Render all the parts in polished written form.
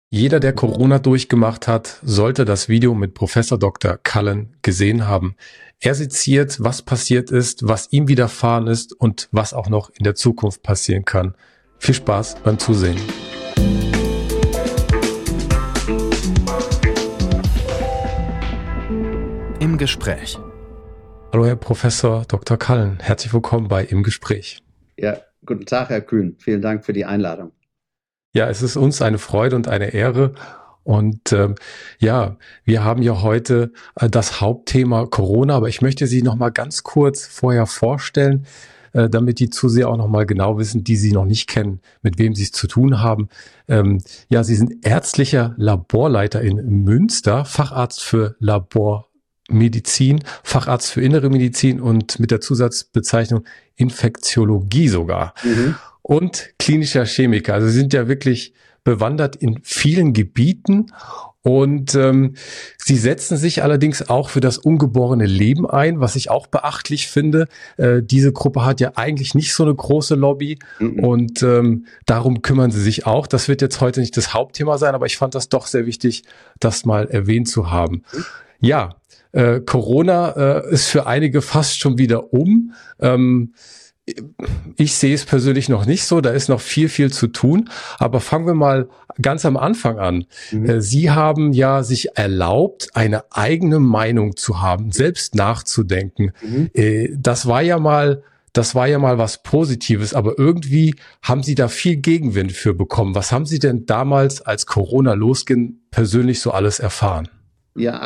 Jeder, der Corona durchgemacht hat, sollte das Video mit Professor Dr. Cullen gesehen haben. Er seziert, was passiert ist, was ihm widerfahren ist und was auch noch in der Zukunft passieren kann. Viel Spaß beim Zusehen. Im Gespräch. Hallo Herr Professor Dr. Cullen, herzlich willkommen bei Im Gespräch. Ja, guten Tag, Herr Kühn. Vielen Dank für die Einladung. Ja, es ist uns eine Freude und eine Ehre. Und wir haben ja heute das Hauptthema Corona, aber ich möchte Sie noch mal ganz kurz vorher vorstellen, damit die Zuseher auch noch mal genau wissen, die Sie noch nicht kennen, mit wem Sie es zu tun haben. Sie sind ärztlicher Laborleiter in Münster, Facharzt für Labormedizin, Facharzt für Innere Medizin und mit der Zusatzbezeichnung Infektiologie sogar. Und klinischer Chemiker. Also Sie sind ja wirklich bewandert in vielen Gebieten und Sie setzen sich allerdings auch für das ungeborene Leben ein, was ich auch beachtlich finde. Diese Gruppe hat ja eigentlich nicht so eine große Lobby und darum kümmern Sie sich auch. Das wird jetzt heute nicht das Hauptthema sein, aber ich fand das doch sehr wichtig, das mal erwähnt zu haben. Ja, Corona ist für einige fast schon wieder um. Ich sehe es persönlich noch nicht so, da ist noch viel zu tun, aber fangen wir mal ganz am Anfang an. Sie haben ja sich erlaubt, eine eigene Meinung zu haben, selbst nachzudenken. Das war ja mal was Positives, aber irgendwie haben Sie da viel Gegenwind für bekommen. Was haben Sie denn damals, als Corona losging, persönlich so alles erfahren? Ja,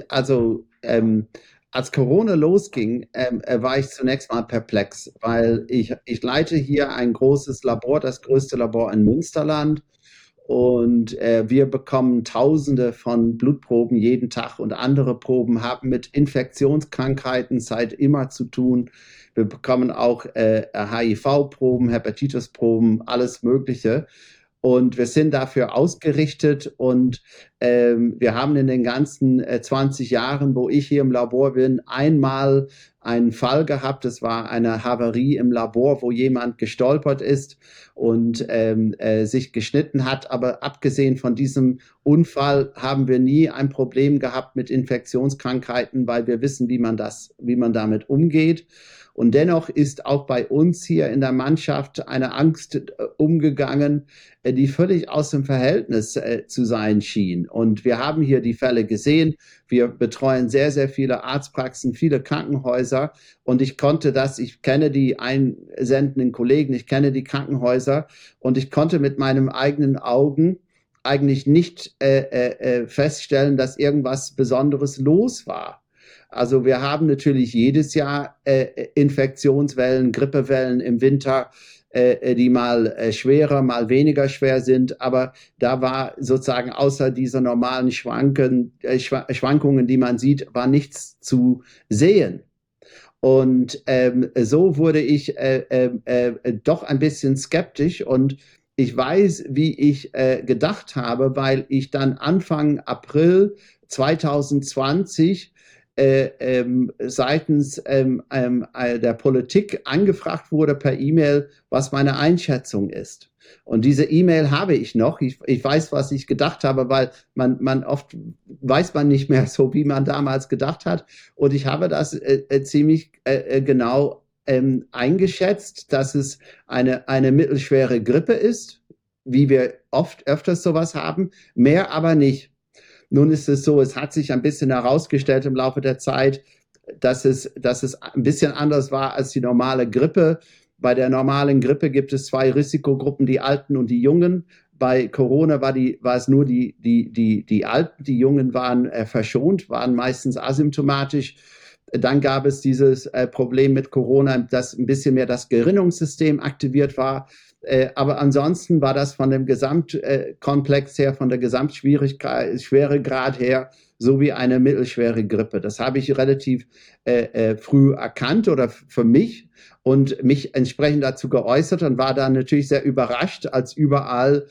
als Corona losging, war ich zunächst mal perplex, weil ich leite hier ein großes Labor, das größte Labor in Münsterland. Und wir bekommen Tausende von Blutproben jeden Tag und andere Proben haben mit Infektionskrankheiten seit immer zu tun. Wir bekommen auch HIV-Proben, Hepatitis-Proben, alles Mögliche. Und wir sind dafür ausgerichtet und wir haben in den ganzen 20 Jahren, wo ich hier im Labor bin, einmal einen Fall gehabt. Es war eine Havarie im Labor, wo jemand gestolpert ist und sich geschnitten hat. Aber abgesehen von diesem Unfall haben wir nie ein Problem gehabt mit Infektionskrankheiten, weil wir wissen, wie man damit umgeht. Und dennoch ist auch bei uns hier in der Mannschaft eine Angst umgegangen, die völlig aus dem Verhältnis zu sein schien. Und wir haben hier die Fälle gesehen. Wir betreuen sehr viele Arztpraxen, viele Krankenhäuser. Und ich kenne die einsendenden Kollegen, ich kenne die Krankenhäuser und ich konnte mit meinen eigenen Augen eigentlich nicht feststellen, dass irgendwas Besonderes los war. Also wir haben natürlich jedes Jahr Infektionswellen, Grippewellen im Winter, die mal schwerer, mal weniger schwer sind. Aber da war sozusagen außer dieser normalen Schwankungen, die man sieht, war nichts zu sehen. Und so wurde ich doch ein bisschen skeptisch und ich weiß, wie ich gedacht habe, weil ich dann Anfang April 2020 seitens der Politik angefragt wurde per E-Mail, was meine Einschätzung ist. Und diese E-Mail habe ich noch. Ich weiß, was ich gedacht habe, weil man oft weiß man nicht mehr so, wie man damals gedacht hat. Und ich habe das ziemlich genau eingeschätzt, dass es eine mittelschwere Grippe ist, wie wir öfters sowas haben, mehr aber nicht. Nun ist es so, es hat sich ein bisschen herausgestellt im Laufe der Zeit, dass es ein bisschen anders war als die normale Grippe. Bei der normalen Grippe gibt es 2 Risikogruppen, die Alten und die Jungen. Bei Corona war es nur die Alten, die Jungen waren verschont, waren meistens asymptomatisch. Dann gab es dieses Problem mit Corona, dass ein bisschen mehr das Gerinnungssystem aktiviert war. Aber ansonsten war das von dem Gesamtkomplex her, von der Gesamtschweregrad her, so wie eine mittelschwere Grippe. Das habe ich relativ früh erkannt oder für mich und mich entsprechend dazu geäußert und war dann natürlich sehr überrascht, als überall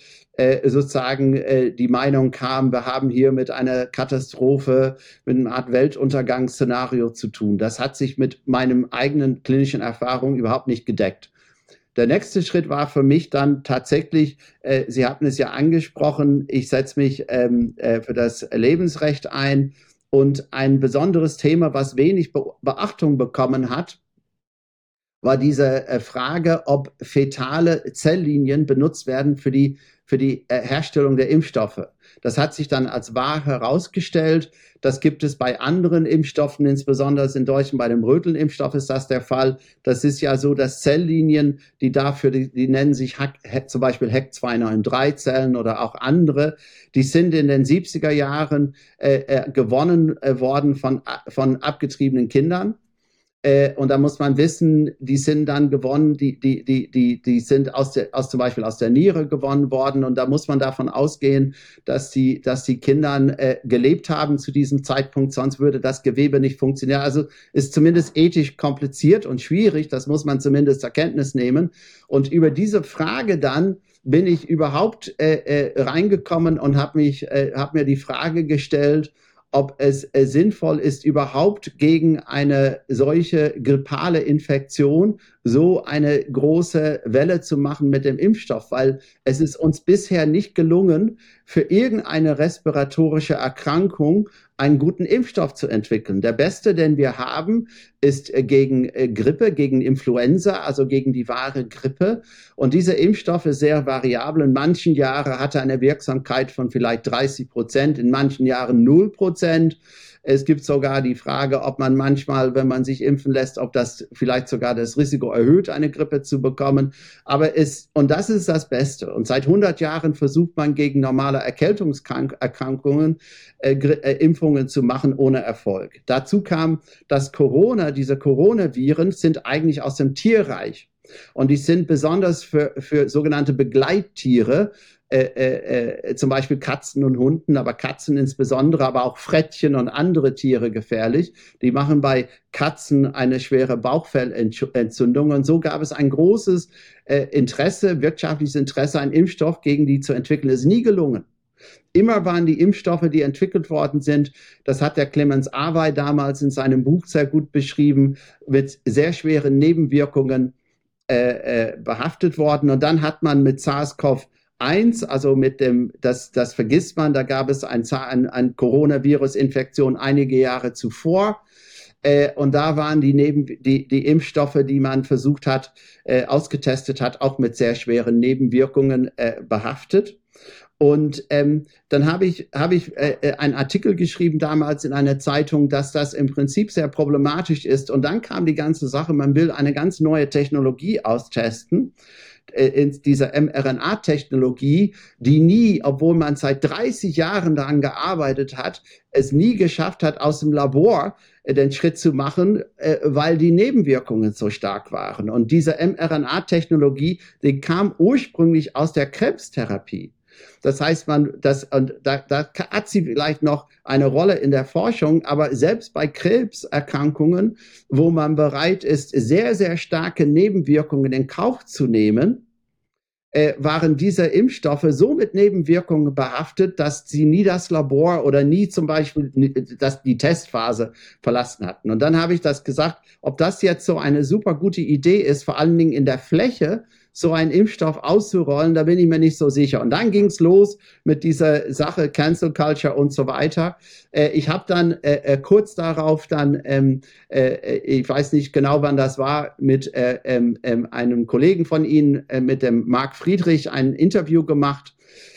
die Meinung kam, wir haben hier mit einer Katastrophe, mit einer Art Weltuntergangsszenario zu tun. Das hat sich mit meinem eigenen klinischen Erfahrung überhaupt nicht gedeckt. der nächste Schritt war für mich dann tatsächlich, Sie hatten es ja angesprochen, ich setze mich für das Lebensrecht ein, und ein besonderes Thema, was wenig Beachtung bekommen hat, war diese Frage, ob fetale Zelllinien benutzt werden für die Herstellung der Impfstoffe. Das hat sich dann als wahr herausgestellt. Das gibt es bei anderen Impfstoffen, insbesondere in Deutschland bei dem Röteln-Impfstoff ist das der Fall. Das ist ja so, dass Zelllinien, die dafür, die nennen sich zum Beispiel HEC-293-Zellen oder auch andere, die sind in den 70er Jahren gewonnen worden von abgetriebenen Kindern. Und da muss man wissen, die sind dann gewonnen, die sind zum Beispiel aus der Niere gewonnen worden. Und da muss man davon ausgehen, dass die Kindern gelebt haben zu diesem Zeitpunkt, sonst würde das Gewebe nicht funktionieren. Also ist zumindest ethisch kompliziert und schwierig, das muss man zumindest zur Kenntnis nehmen. Und über diese Frage dann bin ich überhaupt reingekommen und habe mir die Frage gestellt, ob es sinnvoll ist, überhaupt gegen eine solche grippale Infektion so eine große Welle zu machen mit dem Impfstoff, weil es ist uns bisher nicht gelungen, für irgendeine respiratorische Erkrankung einen guten Impfstoff zu entwickeln. Der beste, den wir haben, ist gegen Grippe, gegen Influenza, also gegen die wahre Grippe. Und dieser Impfstoff ist sehr variabel. In manchen Jahren hat er eine Wirksamkeit von vielleicht 30%, in manchen Jahren 0%. Es gibt sogar die Frage, ob man manchmal, wenn man sich impfen lässt, ob das vielleicht sogar das Risiko erhöht, eine Grippe zu bekommen. Und das ist das Beste. Und seit 100 Jahren versucht man gegen normale Erkältungserkrankungen Impfungen zu machen ohne Erfolg. Dazu kam, dass diese Coronaviren sind eigentlich aus dem Tierreich. Und die sind besonders für sogenannte Begleittiere, zum Beispiel Katzen und Hunden, aber Katzen insbesondere, aber auch Frettchen und andere Tiere gefährlich. Die machen bei Katzen eine schwere Bauchfellentzündung. Und so gab es ein großes wirtschaftliches Interesse, einen Impfstoff gegen die zu entwickeln. Es ist nie gelungen. Immer waren die Impfstoffe, die entwickelt worden sind, das hat der Clemens Awey damals in seinem Buch sehr gut beschrieben, mit sehr schweren Nebenwirkungen behaftet worden. Und dann hat man mit SARS-CoV-1, also mit das vergisst man, da gab es ein Coronavirus-Infektion einige Jahre zuvor. Und da waren die Impfstoffe, die man versucht hat, ausgetestet hat, auch mit sehr schweren Nebenwirkungen behaftet. Und dann habe ich einen Artikel geschrieben damals in einer Zeitung, dass das im Prinzip sehr problematisch ist. Und dann kam die ganze Sache, man will eine ganz neue Technologie austesten, in dieser mRNA-Technologie, die nie, obwohl man seit 30 Jahren daran gearbeitet hat, es nie geschafft hat, aus dem Labor den Schritt zu machen, weil die Nebenwirkungen so stark waren. Und diese mRNA-Technologie, die kam ursprünglich aus der Krebstherapie. Das heißt, da hat sie vielleicht noch eine Rolle in der Forschung, aber selbst bei Krebserkrankungen, wo man bereit ist, sehr, sehr starke Nebenwirkungen in Kauf zu nehmen, waren diese Impfstoffe so mit Nebenwirkungen behaftet, dass sie nie das Labor oder nie zum Beispiel die Testphase verlassen hatten. Und dann habe ich das gesagt, ob das jetzt so eine super gute Idee ist, vor allen Dingen in der Fläche, so einen Impfstoff auszurollen, da bin ich mir nicht so sicher. Und dann ging es los mit dieser Sache Cancel Culture und so weiter. Ich habe dann kurz darauf dann, ich weiß nicht genau, wann das war, mit einem Kollegen von Ihnen, mit dem Marc Friedrich, ein Interview gemacht.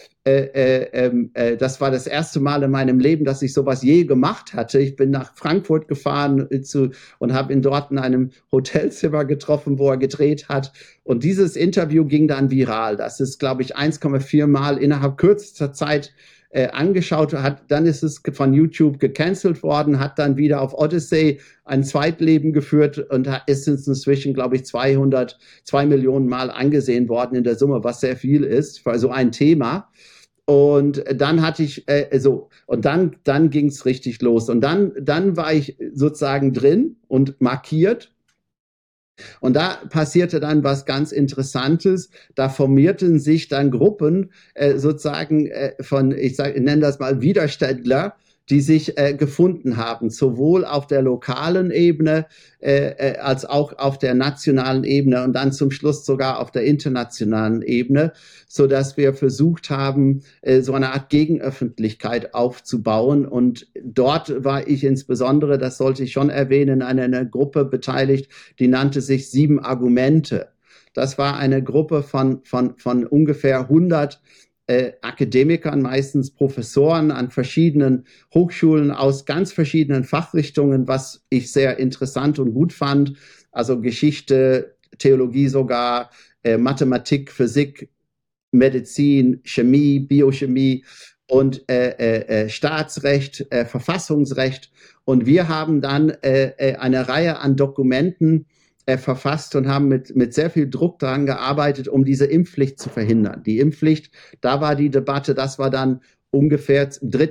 Das war das erste Mal in meinem Leben, dass ich sowas je gemacht hatte. Ich bin nach Frankfurt gefahren und habe ihn dort in einem Hotelzimmer getroffen, wo er gedreht hat. Und dieses Interview ging dann viral. Das ist, glaube ich, 1,4 Mal innerhalb kürzester Zeit angeschaut hat. Dann ist es von YouTube gecancelt worden, hat dann wieder auf Odyssey ein Zweitleben geführt und ist inzwischen, glaube ich, 2 Millionen Mal angesehen worden in der Summe, was sehr viel ist für so ein Thema. Und dann hatte ich dann ging es richtig los. Und dann war ich sozusagen drin und markiert. Und da passierte dann was ganz Interessantes. Da formierten sich dann Gruppen sozusagen ich nenne das mal Widerständler, die sich gefunden haben, sowohl auf der lokalen Ebene als auch auf der nationalen Ebene und dann zum Schluss sogar auf der internationalen Ebene, so dass wir versucht haben, so eine Art Gegenöffentlichkeit aufzubauen. Und dort war ich insbesondere, das sollte ich schon erwähnen, an einer Gruppe beteiligt, die nannte sich 7 Argumente. Das war eine Gruppe von ungefähr 100 Akademikern, meistens Professoren an verschiedenen Hochschulen aus ganz verschiedenen Fachrichtungen, was ich sehr interessant und gut fand. Also Geschichte, Theologie sogar, Mathematik, Physik, Medizin, Chemie, Biochemie und Staatsrecht, Verfassungsrecht. Und wir haben dann eine Reihe an Dokumenten verfasst und haben mit sehr viel Druck daran gearbeitet, um diese Impfpflicht zu verhindern. Die Impfpflicht, da war die Debatte, das war dann ungefähr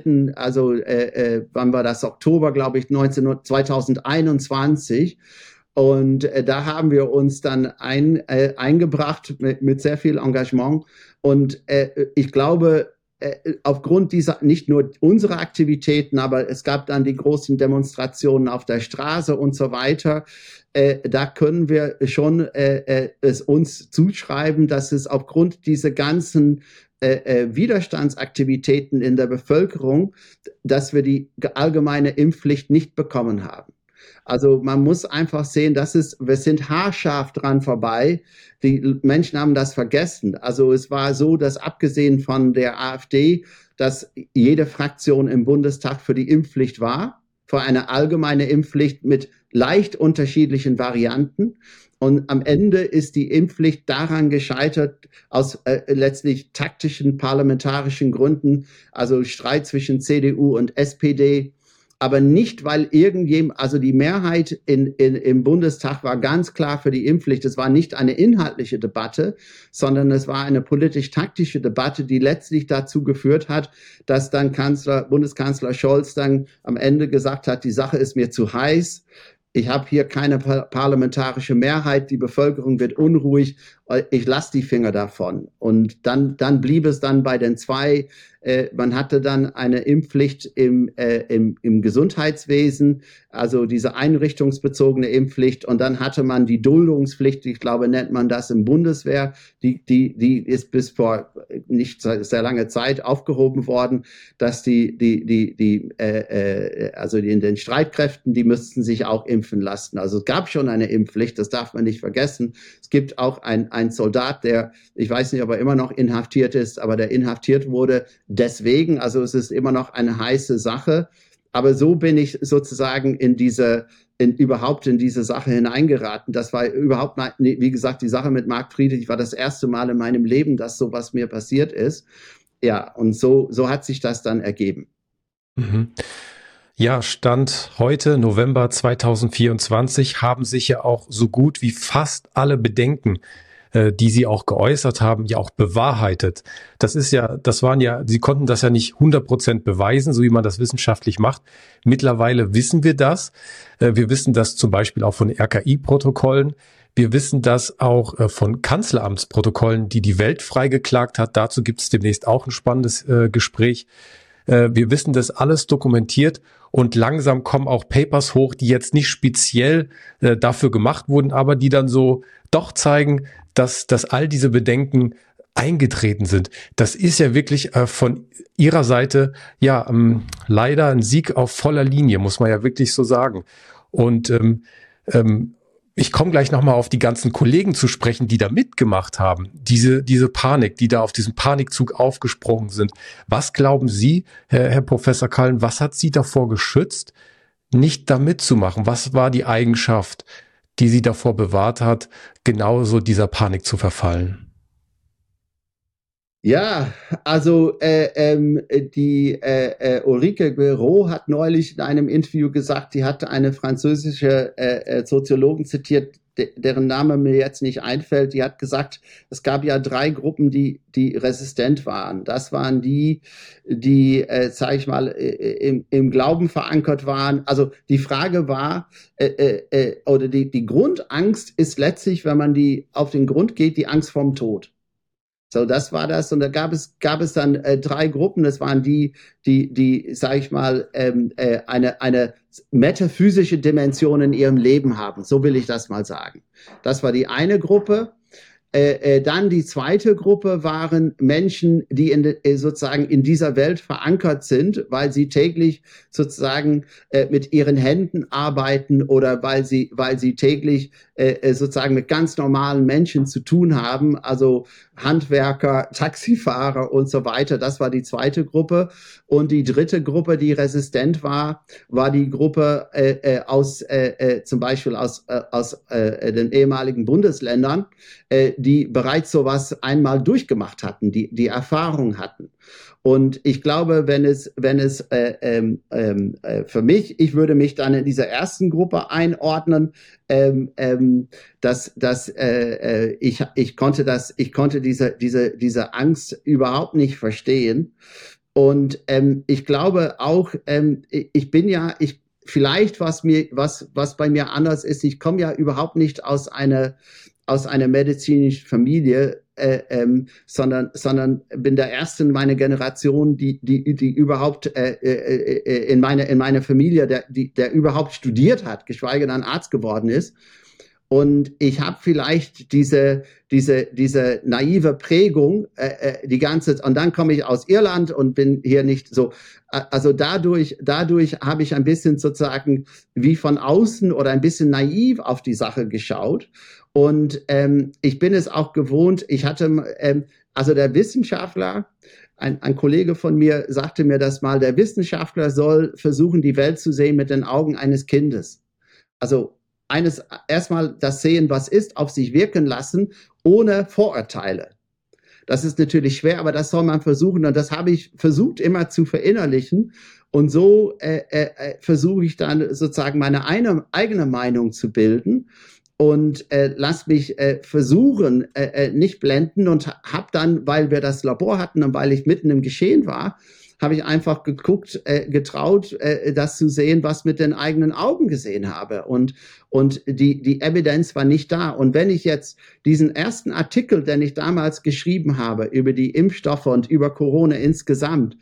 wann war das? Oktober, glaube ich, 2021. Und da haben wir uns dann eingebracht mit sehr viel Engagement. Und ich glaube, aufgrund dieser, nicht nur unserer Aktivitäten, aber es gab dann die großen Demonstrationen auf der Straße und so weiter. Da können wir schon es uns zuschreiben, dass es aufgrund dieser ganzen Widerstandsaktivitäten in der Bevölkerung, dass wir die allgemeine Impfpflicht nicht bekommen haben. Also man muss einfach sehen, wir sind haarscharf dran vorbei. Die Menschen haben das vergessen. Also es war so, dass abgesehen von der AfD, dass jede Fraktion im Bundestag für die Impfpflicht war, für eine allgemeine Impfpflicht mit leicht unterschiedlichen Varianten. Und am Ende ist die Impfpflicht daran gescheitert, aus letztlich taktischen parlamentarischen Gründen, also Streit zwischen CDU und SPD, aber nicht, weil irgendjemand, also die Mehrheit im Bundestag war ganz klar für die Impfpflicht. Es war nicht eine inhaltliche Debatte, sondern es war eine politisch-taktische Debatte, die letztlich dazu geführt hat, dass dann Bundeskanzler Scholz dann am Ende gesagt hat, die Sache ist mir zu heiß. Ich habe hier keine parlamentarische Mehrheit, die Bevölkerung wird unruhig, ich lasse die Finger davon. Und dann blieb es dann bei den 2. Man hatte dann eine Impfpflicht im Gesundheitswesen, also diese einrichtungsbezogene Impfpflicht. Und dann hatte man die Duldungspflicht, ich glaube, nennt man das im Bundeswehr, die ist bis vor nicht sehr lange Zeit aufgehoben worden, dass also in den Streitkräften, die müssten sich auch impfen lassen. Also es gab schon eine Impfpflicht, das darf man nicht vergessen. Es gibt auch ein Soldat, der, ich weiß nicht, ob er immer noch inhaftiert ist, aber der inhaftiert wurde deswegen, also es ist immer noch eine heiße Sache. Aber so bin ich sozusagen überhaupt in diese Sache hineingeraten. Das war überhaupt, wie gesagt, die Sache mit Marc Friedrich war das erste Mal in meinem Leben, dass sowas mir passiert ist. Ja, und so hat sich das dann ergeben. Mhm. Ja, Stand heute, November 2024, haben sich ja auch so gut wie fast alle Bedenken, die Sie auch geäußert haben, ja auch bewahrheitet. Sie konnten das ja nicht 100% beweisen, so wie man das wissenschaftlich macht. Mittlerweile wissen wir das. Wir wissen das zum Beispiel auch von RKI-Protokollen. Wir wissen das auch von Kanzleramtsprotokollen, die die Welt freigeklagt hat. Dazu gibt es demnächst auch ein spannendes Gespräch. Wir wissen das alles dokumentiert und langsam kommen auch Papers hoch, die jetzt nicht speziell dafür gemacht wurden, aber die dann so doch zeigen, dass all diese Bedenken eingetreten sind. Das ist ja wirklich von Ihrer Seite ja leider ein Sieg auf voller Linie, muss man ja wirklich so sagen. Und ich komme gleich nochmal auf die ganzen Kollegen zu sprechen, die da mitgemacht haben. Diese Panik, die da auf diesen Panikzug aufgesprungen sind. Was glauben Sie, Herr Professor Cullen, was hat Sie davor geschützt, nicht da mitzumachen? Was war die Eigenschaft, die Sie davor bewahrt hat, genauso dieser Panik zu verfallen? Ja, also die Ulrike Guérot hat neulich in einem Interview gesagt, die hatte eine französische Soziologin zitiert, deren Name mir jetzt nicht einfällt. Die hat gesagt, es gab ja 3 Gruppen, die resistent waren. Das waren die, sage ich mal, im Glauben verankert waren. Also die Frage war, oder die Grundangst ist letztlich, wenn man auf den Grund geht, die Angst vorm Tod. So, das war das. Und da gab es dann 3 Gruppen. Das waren die, sage ich mal, eine metaphysische Dimension in ihrem Leben haben. So will ich das mal sagen. Das war die eine Gruppe. Dann die zweite Gruppe waren Menschen, die sozusagen in dieser Welt verankert sind, weil sie täglich sozusagen mit ihren Händen arbeiten oder weil sie täglich sozusagen mit ganz normalen Menschen zu tun haben, also Handwerker, Taxifahrer und so weiter. Das war die zweite Gruppe. Und die dritte Gruppe, die resistent war die Gruppe zum Beispiel aus den ehemaligen Bundesländern, die bereits sowas einmal durchgemacht hatten, die Erfahrung hatten. Und ich glaube, wenn es für mich, ich würde mich dann in dieser ersten Gruppe einordnen, ich konnte diese Angst überhaupt nicht verstehen. Und ich glaube auch, vielleicht was bei mir anders ist, ich komme ja überhaupt nicht aus einer medizinischen Familie, sondern bin der Erste in meiner Generation, die überhaupt in meiner Familie, der überhaupt studiert hat, geschweige denn Arzt geworden ist. Und ich habe vielleicht diese naive Prägung die ganze Zeit. Und dann komme ich aus Irland und bin hier nicht so. Also dadurch habe ich ein bisschen sozusagen wie von außen oder ein bisschen naiv auf die Sache geschaut. Und ich bin es auch gewohnt. Ich hatte also der Wissenschaftler, ein Kollege von mir sagte mir das mal. Der Wissenschaftler soll versuchen, die Welt zu sehen mit den Augen eines Kindes. Also erstmal das sehen, was ist, auf sich wirken lassen, ohne Vorurteile. Das ist natürlich schwer, aber das soll man versuchen. Und das habe ich versucht immer zu verinnerlichen. Und so versuche ich dann sozusagen meine eigene Meinung zu bilden und lass mich versuchen, nicht blenden, und habe dann, weil wir das Labor hatten und weil ich mitten im Geschehen war, habe ich einfach getraut, das zu sehen, was mit den eigenen Augen gesehen habe. Und die Evidenz war nicht da. Und wenn ich jetzt diesen ersten Artikel, den ich damals geschrieben habe, über die Impfstoffe und über Corona insgesamt,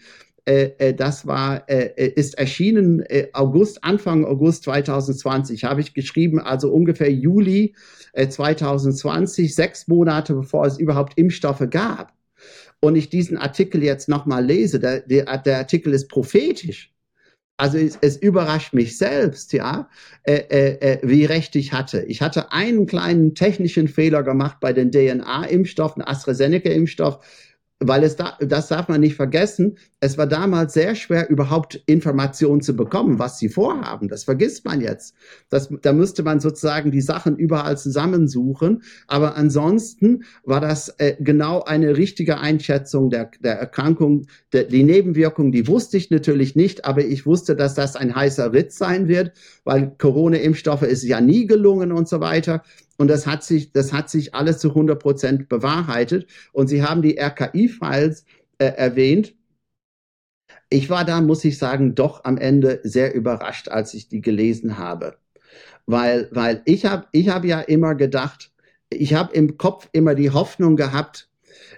ist erschienen Anfang August 2020, habe ich geschrieben, also ungefähr Juli 2020, 6 Monate bevor es überhaupt Impfstoffe gab. Und ich diesen Artikel jetzt nochmal lese, der Artikel ist prophetisch. Also es überrascht mich selbst, ja, wie recht ich hatte. Ich hatte einen kleinen technischen Fehler gemacht bei den DNA-Impfstoffen, AstraZeneca-Impfstoff, weil das darf man nicht vergessen, es war damals sehr schwer, überhaupt Informationen zu bekommen, was sie vorhaben. Das vergisst man jetzt. Da müsste man sozusagen die Sachen überall zusammensuchen. Aber ansonsten war das genau eine richtige Einschätzung der Erkrankung. Die Nebenwirkungen, die wusste ich natürlich nicht, aber ich wusste, dass das ein heißer Ritt sein wird, weil Corona-Impfstoffe ist ja nie gelungen und so weiter. Und das hat sich alles zu 100% bewahrheitet. Und Sie haben die RKI-Files erwähnt. Ich war da, muss ich sagen, doch am Ende sehr überrascht, als ich die gelesen habe. Weil ich hab ja immer gedacht, ich habe im Kopf immer die Hoffnung gehabt,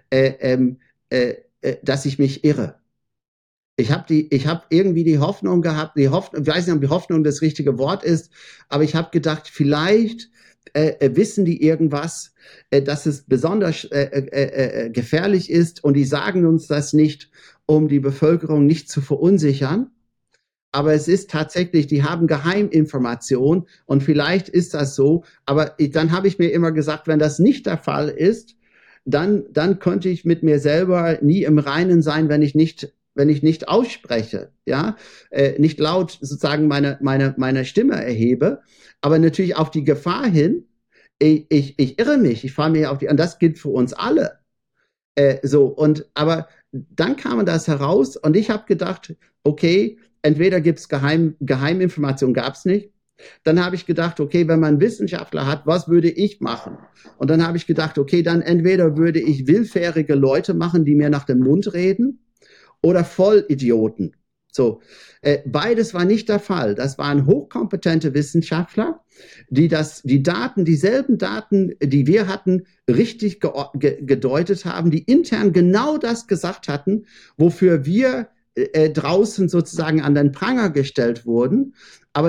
dass ich mich irre. Ich habe irgendwie die Hoffnung gehabt, ich weiß nicht, ob die Hoffnung das richtige Wort ist, aber ich habe gedacht, vielleicht wissen die irgendwas, dass es besonders gefährlich ist, und die sagen uns das nicht, um die Bevölkerung nicht zu verunsichern. Aber es ist tatsächlich, die haben Geheiminformationen, und vielleicht ist das so. Aber dann habe ich mir immer gesagt, wenn das nicht der Fall ist, dann könnte ich mit mir selber nie im Reinen sein, wenn ich nicht ausspreche, ja, nicht laut sozusagen meine Stimme erhebe, aber natürlich auf die Gefahr hin, ich irre mich, ich fahre mir auf und das gilt für uns alle. Aber dann kam das heraus, und ich habe gedacht, okay, entweder gibt es Geheiminformationen, gab es nicht. Dann habe ich gedacht, okay, wenn man einen Wissenschaftler hat, was würde ich machen? Und dann habe ich gedacht, okay, dann entweder würde ich willfährige Leute machen, die mir nach dem Mund reden, oder Vollidioten. So, beides war nicht der Fall. Das waren hochkompetente Wissenschaftler, die dieselben Daten, die wir hatten, richtig gedeutet haben, die intern genau das gesagt hatten, wofür wir draußen sozusagen an den Pranger gestellt wurden. Aber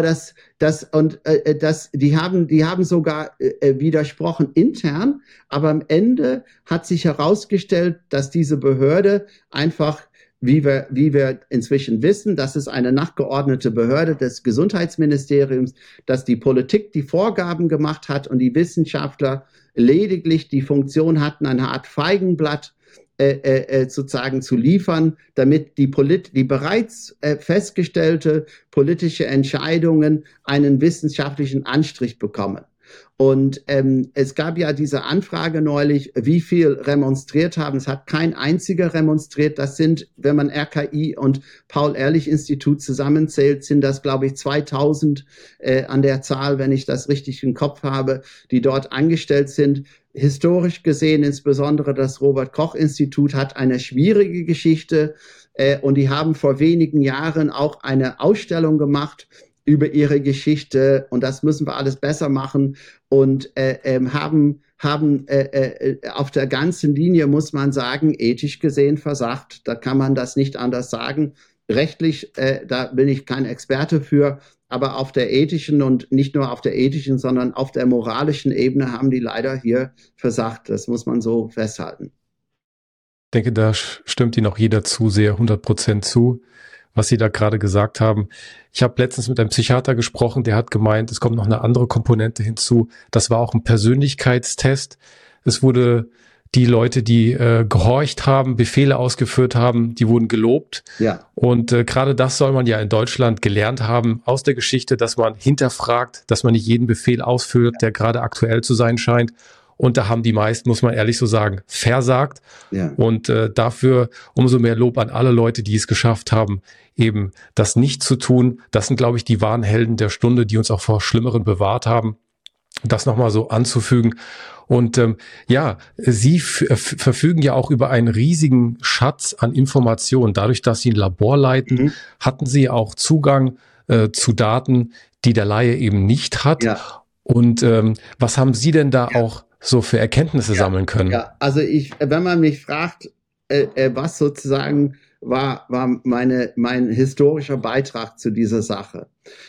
die haben sogar widersprochen intern. Aber am Ende hat sich herausgestellt, dass diese Behörde einfach, wie wir inzwischen wissen, das ist eine nachgeordnete Behörde des Gesundheitsministeriums, dass die Politik die Vorgaben gemacht hat und die Wissenschaftler lediglich die Funktion hatten, eine Art Feigenblatt sozusagen zu liefern, damit die bereits festgestellte politische Entscheidungen einen wissenschaftlichen Anstrich bekommen. Und es gab ja diese Anfrage neulich, wie viel remonstriert haben. Es hat kein einziger remonstriert. Das sind, wenn man RKI und Paul-Ehrlich-Institut zusammenzählt, sind das, glaube ich, 2000 an der Zahl, wenn ich das richtig im Kopf habe, die dort angestellt sind. Historisch gesehen, insbesondere das Robert-Koch-Institut hat eine schwierige Geschichte und die haben vor wenigen Jahren auch eine Ausstellung gemacht über ihre Geschichte, und das müssen wir alles besser machen, und haben auf der ganzen Linie, muss man sagen, ethisch gesehen versagt. Da kann man das nicht anders sagen. Rechtlich, da bin ich kein Experte für, aber auf der ethischen und nicht nur auf der ethischen, sondern auf der moralischen Ebene haben die leider hier versagt. Das muss man so festhalten. Ich denke, da stimmt Ihnen auch jeder Zuseher 100% zu, was Sie da gerade gesagt haben. Ich habe letztens mit einem Psychiater gesprochen, der hat gemeint, es kommt noch eine andere Komponente hinzu. Das war auch ein Persönlichkeitstest. Es wurde die Leute, die gehorcht haben, Befehle ausgeführt haben, die wurden gelobt. Ja. Und gerade das soll man ja in Deutschland gelernt haben aus der Geschichte, dass man hinterfragt, dass man nicht jeden Befehl ausführt, der gerade aktuell zu sein scheint. Und da haben die meisten, muss man ehrlich so sagen, versagt. Ja. Und dafür umso mehr Lob an alle Leute, die es geschafft haben, eben das nicht zu tun. Das sind, glaube ich, die wahren Helden der Stunde, die uns auch vor Schlimmeren bewahrt haben. Das nochmal so anzufügen. Und ja, Sie verfügen ja auch über einen riesigen Schatz an Informationen. Dadurch, dass Sie ein Labor leiten, hatten Sie auch Zugang zu Daten, die der Laie eben nicht hat. Ja. Und was haben Sie denn da auch so für Erkenntnisse sammeln können? Ja, also wenn man mich fragt, was sozusagen war mein historischer Beitrag zu dieser Sache.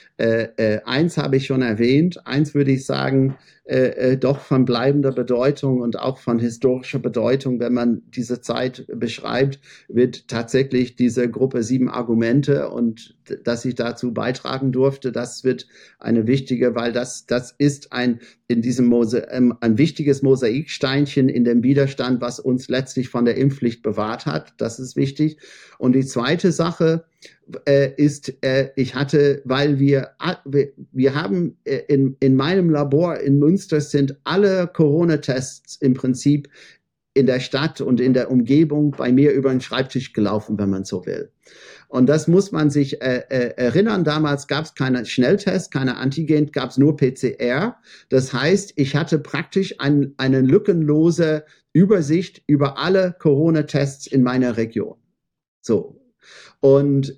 Eins habe ich schon erwähnt, eins würde ich sagen, doch von bleibender Bedeutung und auch von historischer Bedeutung, wenn man diese Zeit beschreibt, wird tatsächlich diese Gruppe 7 Argumente, und dass ich dazu beitragen durfte, das wird eine wichtige, weil das ist ein wichtiges Mosaiksteinchen in dem Widerstand, was uns letztlich von der Impfpflicht bewahrt hat. Das ist wichtig. Und die zweite Sache ist, weil wir haben in meinem Labor in Münster sind alle Corona-Tests im Prinzip in der Stadt und in der Umgebung bei mir über den Schreibtisch gelaufen, wenn man so will. Und das muss man sich erinnern. Damals gab es keine Schnelltests, keine Antigen, gab es nur PCR. Das heißt, ich hatte praktisch eine lückenlose Übersicht über alle Corona-Tests in meiner Region. So. Und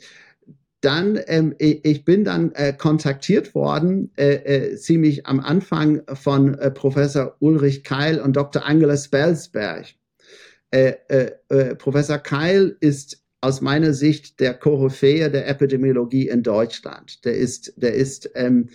ich bin dann kontaktiert worden, ziemlich am Anfang von Professor Ulrich Keil und Dr. Angela Spelsberg. Professor Keil ist aus meiner Sicht der Koryphäe der Epidemiologie in Deutschland. Der ist jetzt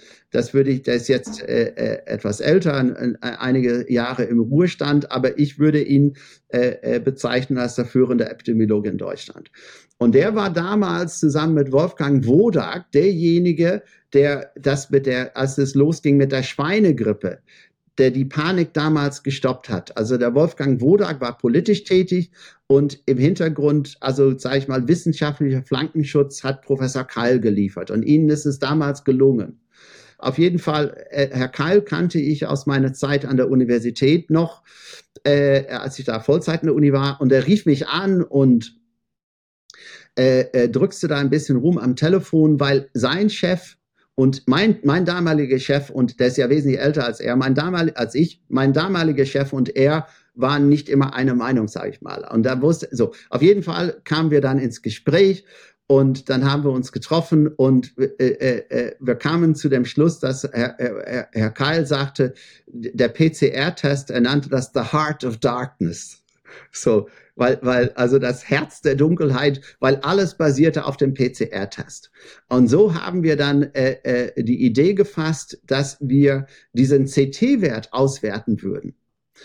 etwas älter, einige Jahre im Ruhestand, aber ich würde ihn bezeichnen als der führende Epidemiologe in Deutschland. Und der war damals zusammen mit Wolfgang Wodak derjenige, als es losging mit der Schweinegrippe, der die Panik damals gestoppt hat. Also der Wolfgang Wodak war politisch tätig und im Hintergrund, also sage ich mal, wissenschaftlicher Flankenschutz hat Professor Keil geliefert. Und ihnen ist es damals gelungen. Auf jeden Fall, Herr Keil kannte ich aus meiner Zeit an der Universität noch, als ich da Vollzeit in der Uni war. Und er rief mich an und drückste da ein bisschen rum am Telefon, weil sein Chef und mein damaliger Chef, und der ist ja wesentlich älter als er, mein damaliger Chef und er waren nicht immer einer Meinung, sage ich mal. Und da auf jeden Fall kamen wir dann ins Gespräch Und dann haben wir uns getroffen und wir kamen zu dem Schluss, dass Herr Keil sagte, der PCR-Test, er nannte das the heart of darkness. So, weil also das Herz der Dunkelheit, weil alles basierte auf dem PCR-Test. Und so haben wir dann die Idee gefasst, dass wir diesen CT-Wert auswerten würden.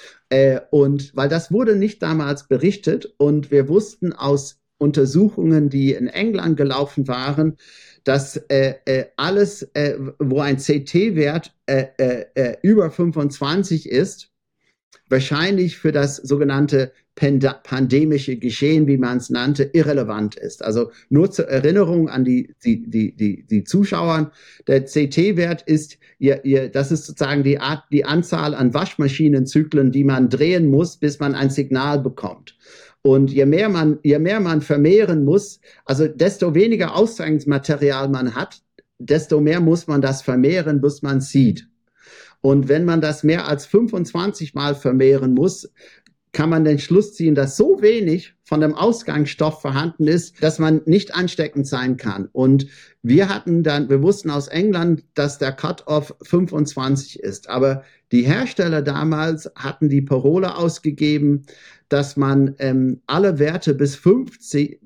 Und weil das wurde nicht damals berichtet und wir wussten aus Untersuchungen, die in England gelaufen waren, dass alles, wo ein CT-Wert über 25 ist, wahrscheinlich für das sogenannte pandemische Geschehen, wie man es nannte, irrelevant ist. Also nur zur Erinnerung an die Zuschauer, der CT-Wert ist, das ist sozusagen die Anzahl an Waschmaschinenzyklen, die man drehen muss, bis man ein Signal bekommt. Und je mehr man vermehren muss, also desto weniger Ausgangsmaterial man hat, desto mehr muss man das vermehren, bis man sieht. Und wenn man das mehr als 25 Mal vermehren muss, kann man den Schluss ziehen, dass so wenig von dem Ausgangsstoff vorhanden ist, dass man nicht ansteckend sein kann. Und wir wussten aus England, dass der Cut-off 25 ist. Aber die Hersteller damals hatten die Parole ausgegeben, dass man alle Werte bis 40,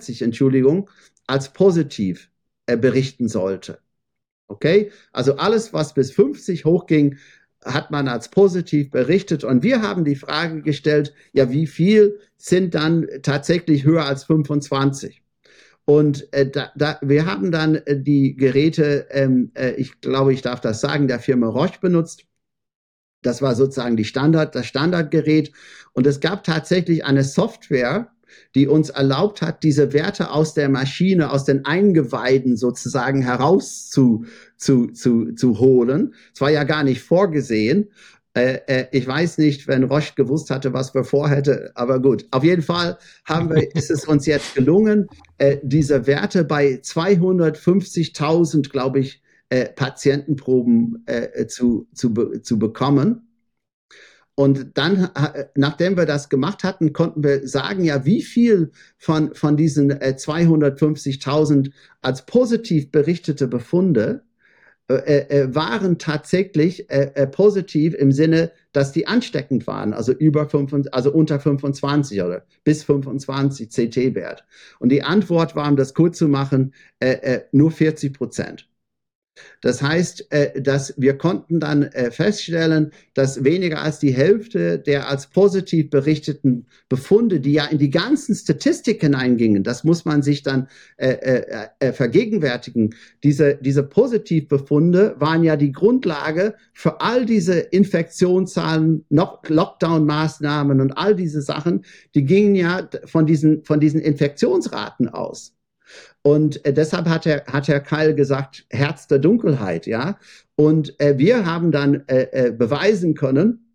als positiv berichten sollte. Okay? Also alles, was bis 50 hochging, hat man als positiv berichtet. Und wir haben die Frage gestellt, ja, wie viel sind dann tatsächlich höher als 25? Und wir haben dann die Geräte, ich glaube, ich darf das sagen, der Firma Roche benutzt. Das war sozusagen das Standardgerät. Und es gab tatsächlich eine Software, die uns erlaubt hat, diese Werte aus der Maschine, aus den Eingeweiden sozusagen herauszuholen. Es war ja gar nicht vorgesehen. Ich weiß nicht, wenn Roche gewusst hatte, was wir vorhätte, aber gut. Auf jeden Fall ist es uns jetzt gelungen, diese Werte bei 250.000, glaube ich, Patientenproben zu bekommen. Und dann, nachdem wir das gemacht hatten, konnten wir sagen, ja, wie viel von diesen 250.000 als positiv berichtete Befunde waren tatsächlich positiv im Sinne, dass die ansteckend waren, also unter 25 oder bis 25 CT-Wert. Und die Antwort war, um das kurz zu machen, nur 40%. Das heißt, dass wir konnten dann feststellen, dass weniger als die Hälfte der als positiv berichteten Befunde, die ja in die ganzen Statistiken eingingen, das muss man sich dann vergegenwärtigen, diese Positivbefunde waren ja die Grundlage für all diese Infektionszahlen, Lockdown-Maßnahmen und all diese Sachen, die gingen ja von diesen Infektionsraten aus. Und deshalb hat Herr Keil gesagt, Herz der Dunkelheit, ja. Und wir haben dann beweisen können,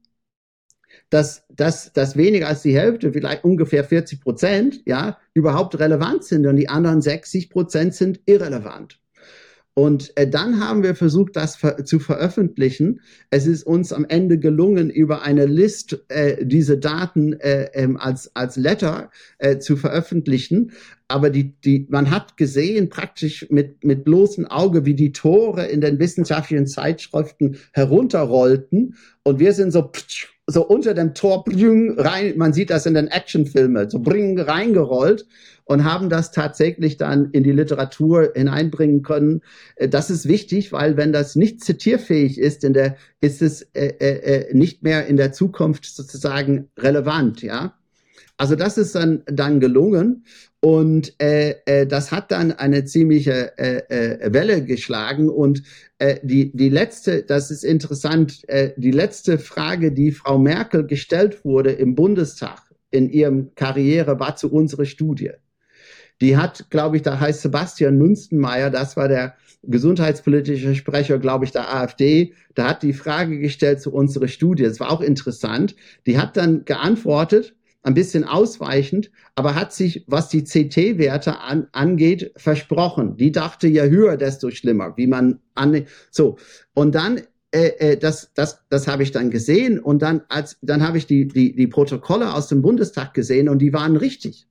dass weniger als die Hälfte, vielleicht ungefähr 40%, ja, überhaupt relevant sind und die anderen 60% sind irrelevant. Und dann haben wir versucht, das zu veröffentlichen. Es ist uns am Ende gelungen, über eine List diese Daten als Letter zu veröffentlichen. Aber man hat gesehen, praktisch mit bloßem Auge, wie die Tore in den wissenschaftlichen Zeitschriften herunterrollten. Und wir sind so unter dem Tor rein, man sieht das in den Actionfilmen, so reingerollt und haben das tatsächlich dann in die Literatur hineinbringen können. Das ist wichtig, weil wenn das nicht zitierfähig ist, ist es nicht mehr in der Zukunft sozusagen relevant, ja. Also das ist dann gelungen und das hat dann eine ziemliche Welle geschlagen und die letzte, das ist interessant, die letzte Frage, die Frau Merkel gestellt wurde im Bundestag in ihrem Karriere, war zu unserer Studie. Die hat, glaube ich, da heißt Sebastian Münzenmeier, das war der gesundheitspolitische Sprecher, glaube ich, der AfD, da hat die Frage gestellt zu unserer Studie. Das war auch interessant. Die hat dann geantwortet, ein bisschen ausweichend, aber hat sich, was die CT-Werte angeht, versprochen. Die dachte, ja höher, desto schlimmer, wie man so. Und dann, das habe ich dann gesehen und dann habe ich die Protokolle aus dem Bundestag gesehen und die waren richtig.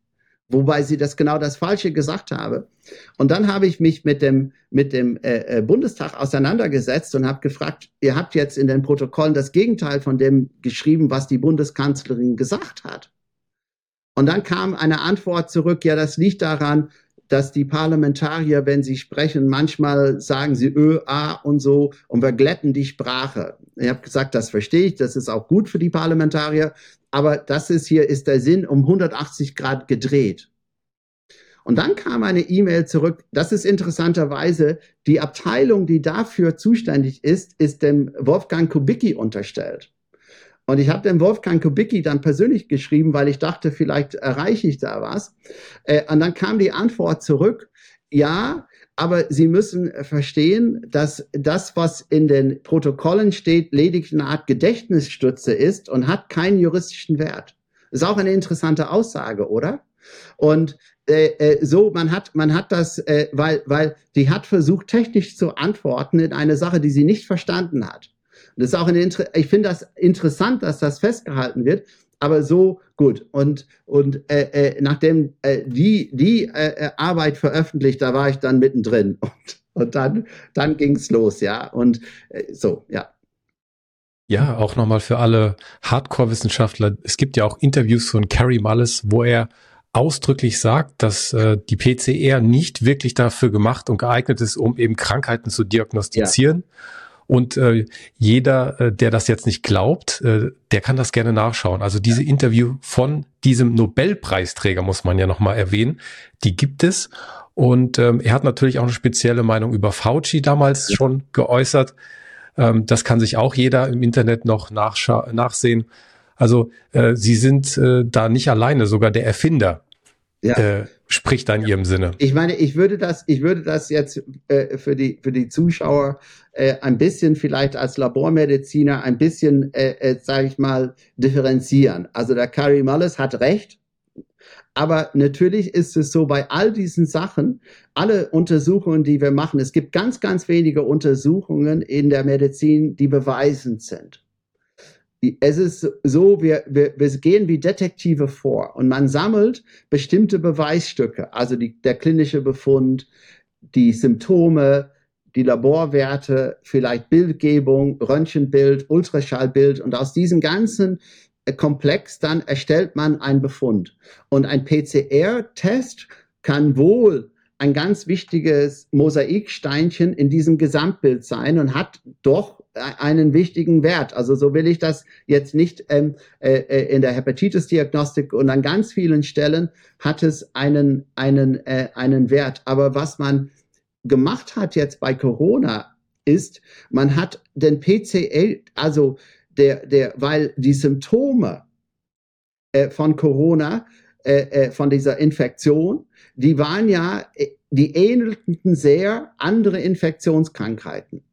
wobei sie genau das Falsche gesagt habe. Und dann habe ich mich mit dem Bundestag auseinandergesetzt und habe gefragt, ihr habt jetzt in den Protokollen das Gegenteil von dem geschrieben, was die Bundeskanzlerin gesagt hat. Und dann kam eine Antwort zurück, ja, das liegt daran, dass die Parlamentarier, wenn sie sprechen, manchmal sagen sie und so und wir glätten die Sprache. Ich habe gesagt, das verstehe ich, das ist auch gut für die Parlamentarier, aber das ist der Sinn um 180 Grad gedreht. Und dann kam eine E-Mail zurück, das ist interessanterweise, die Abteilung, die dafür zuständig ist dem Wolfgang Kubicki unterstellt. Und ich habe dem Wolfgang Kubicki dann persönlich geschrieben, weil ich dachte, vielleicht erreiche ich da was. Und dann kam die Antwort zurück, ja, aber Sie müssen verstehen, dass das, was in den Protokollen steht, lediglich eine Art Gedächtnisstütze ist und hat keinen juristischen Wert. Ist auch eine interessante Aussage, oder? Und man hat das, weil die hat versucht, technisch zu antworten in eine Sache, die sie nicht verstanden hat. Das ist auch ich finde das interessant, dass das festgehalten wird, aber so gut. Und nachdem die Arbeit veröffentlicht, da war ich dann mittendrin und dann ging's los, ja. Und so, ja. Ja, auch nochmal für alle Hardcore-Wissenschaftler. Es gibt ja auch Interviews von Kary Mullis, wo er ausdrücklich sagt, dass die PCR nicht wirklich dafür gemacht und geeignet ist, um eben Krankheiten zu diagnostizieren. Ja. Und jeder, der das jetzt nicht glaubt, der kann das gerne nachschauen. Also diese Interview von diesem Nobelpreisträger, muss man ja nochmal erwähnen, die gibt es. Und er hat natürlich auch eine spezielle Meinung über Fauci damals schon geäußert. Das kann sich auch jeder im Internet noch nachsehen. Also Sie sind da nicht alleine, sogar der Erfinder spricht da in Ihrem Sinne. Ich meine, ich würde das jetzt für die Zuschauer ein bisschen vielleicht als Labormediziner ein bisschen, sage ich mal, differenzieren. Also der Kary Mullis hat recht, aber natürlich ist es so, bei all diesen Sachen, alle Untersuchungen, die wir machen, es gibt ganz, ganz wenige Untersuchungen in der Medizin, die beweisend sind. Es ist so, wir gehen wie Detektive vor und man sammelt bestimmte Beweisstücke, also der klinische Befund, die Symptome, die Laborwerte, vielleicht Bildgebung, Röntgenbild, Ultraschallbild und aus diesem ganzen Komplex dann erstellt man einen Befund. Und ein PCR-Test kann wohl ein ganz wichtiges Mosaiksteinchen in diesem Gesamtbild sein und hat doch einen wichtigen Wert. Also so will ich das jetzt nicht in der Hepatitis-Diagnostik und an ganz vielen Stellen hat es einen Wert. Aber was man gemacht hat jetzt bei Corona ist, man hat den PCR, also weil die Symptome von Corona, von dieser Infektion, die ähnelten sehr andere Infektionskrankheiten.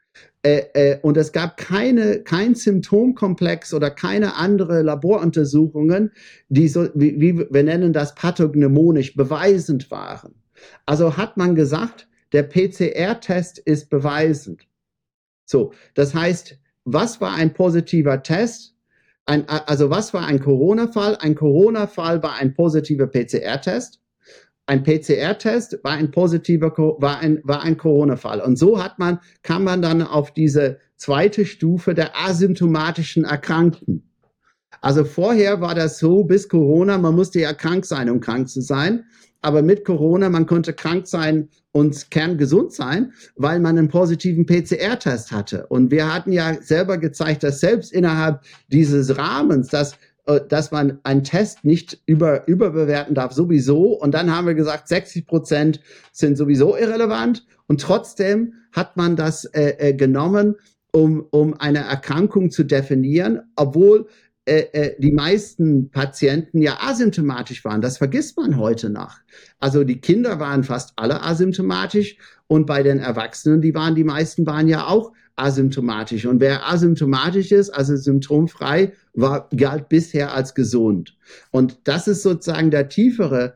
Und es gab kein Symptomkomplex oder keine andere Laboruntersuchungen, die so, wie wir nennen das pathognomonisch, beweisend waren. Also hat man gesagt, der PCR-Test ist beweisend. So, das heißt, was war ein positiver Test? Also was war ein Corona-Fall? Ein Corona-Fall war ein positiver PCR-Test. Ein PCR-Test war ein Corona-Fall. Und so kam man dann auf diese zweite Stufe der asymptomatischen Erkrankten. Also vorher war das so, bis Corona, man musste ja krank sein, um krank zu sein. Aber mit Corona, man konnte krank sein und kerngesund sein, weil man einen positiven PCR-Test hatte. Und wir hatten ja selber gezeigt, dass selbst innerhalb dieses Rahmens, dass man einen Test nicht überbewerten darf, sowieso. Und dann haben wir gesagt, 60% sind sowieso irrelevant. Und trotzdem hat man das genommen, um eine Erkrankung zu definieren, obwohl die meisten Patienten ja asymptomatisch waren. Das vergisst man heute noch. Also die Kinder waren fast alle asymptomatisch und bei den Erwachsenen, die meisten waren ja auch asymptomatisch. Und wer asymptomatisch ist, also symptomfrei, galt bisher als gesund. Und das ist sozusagen der tiefere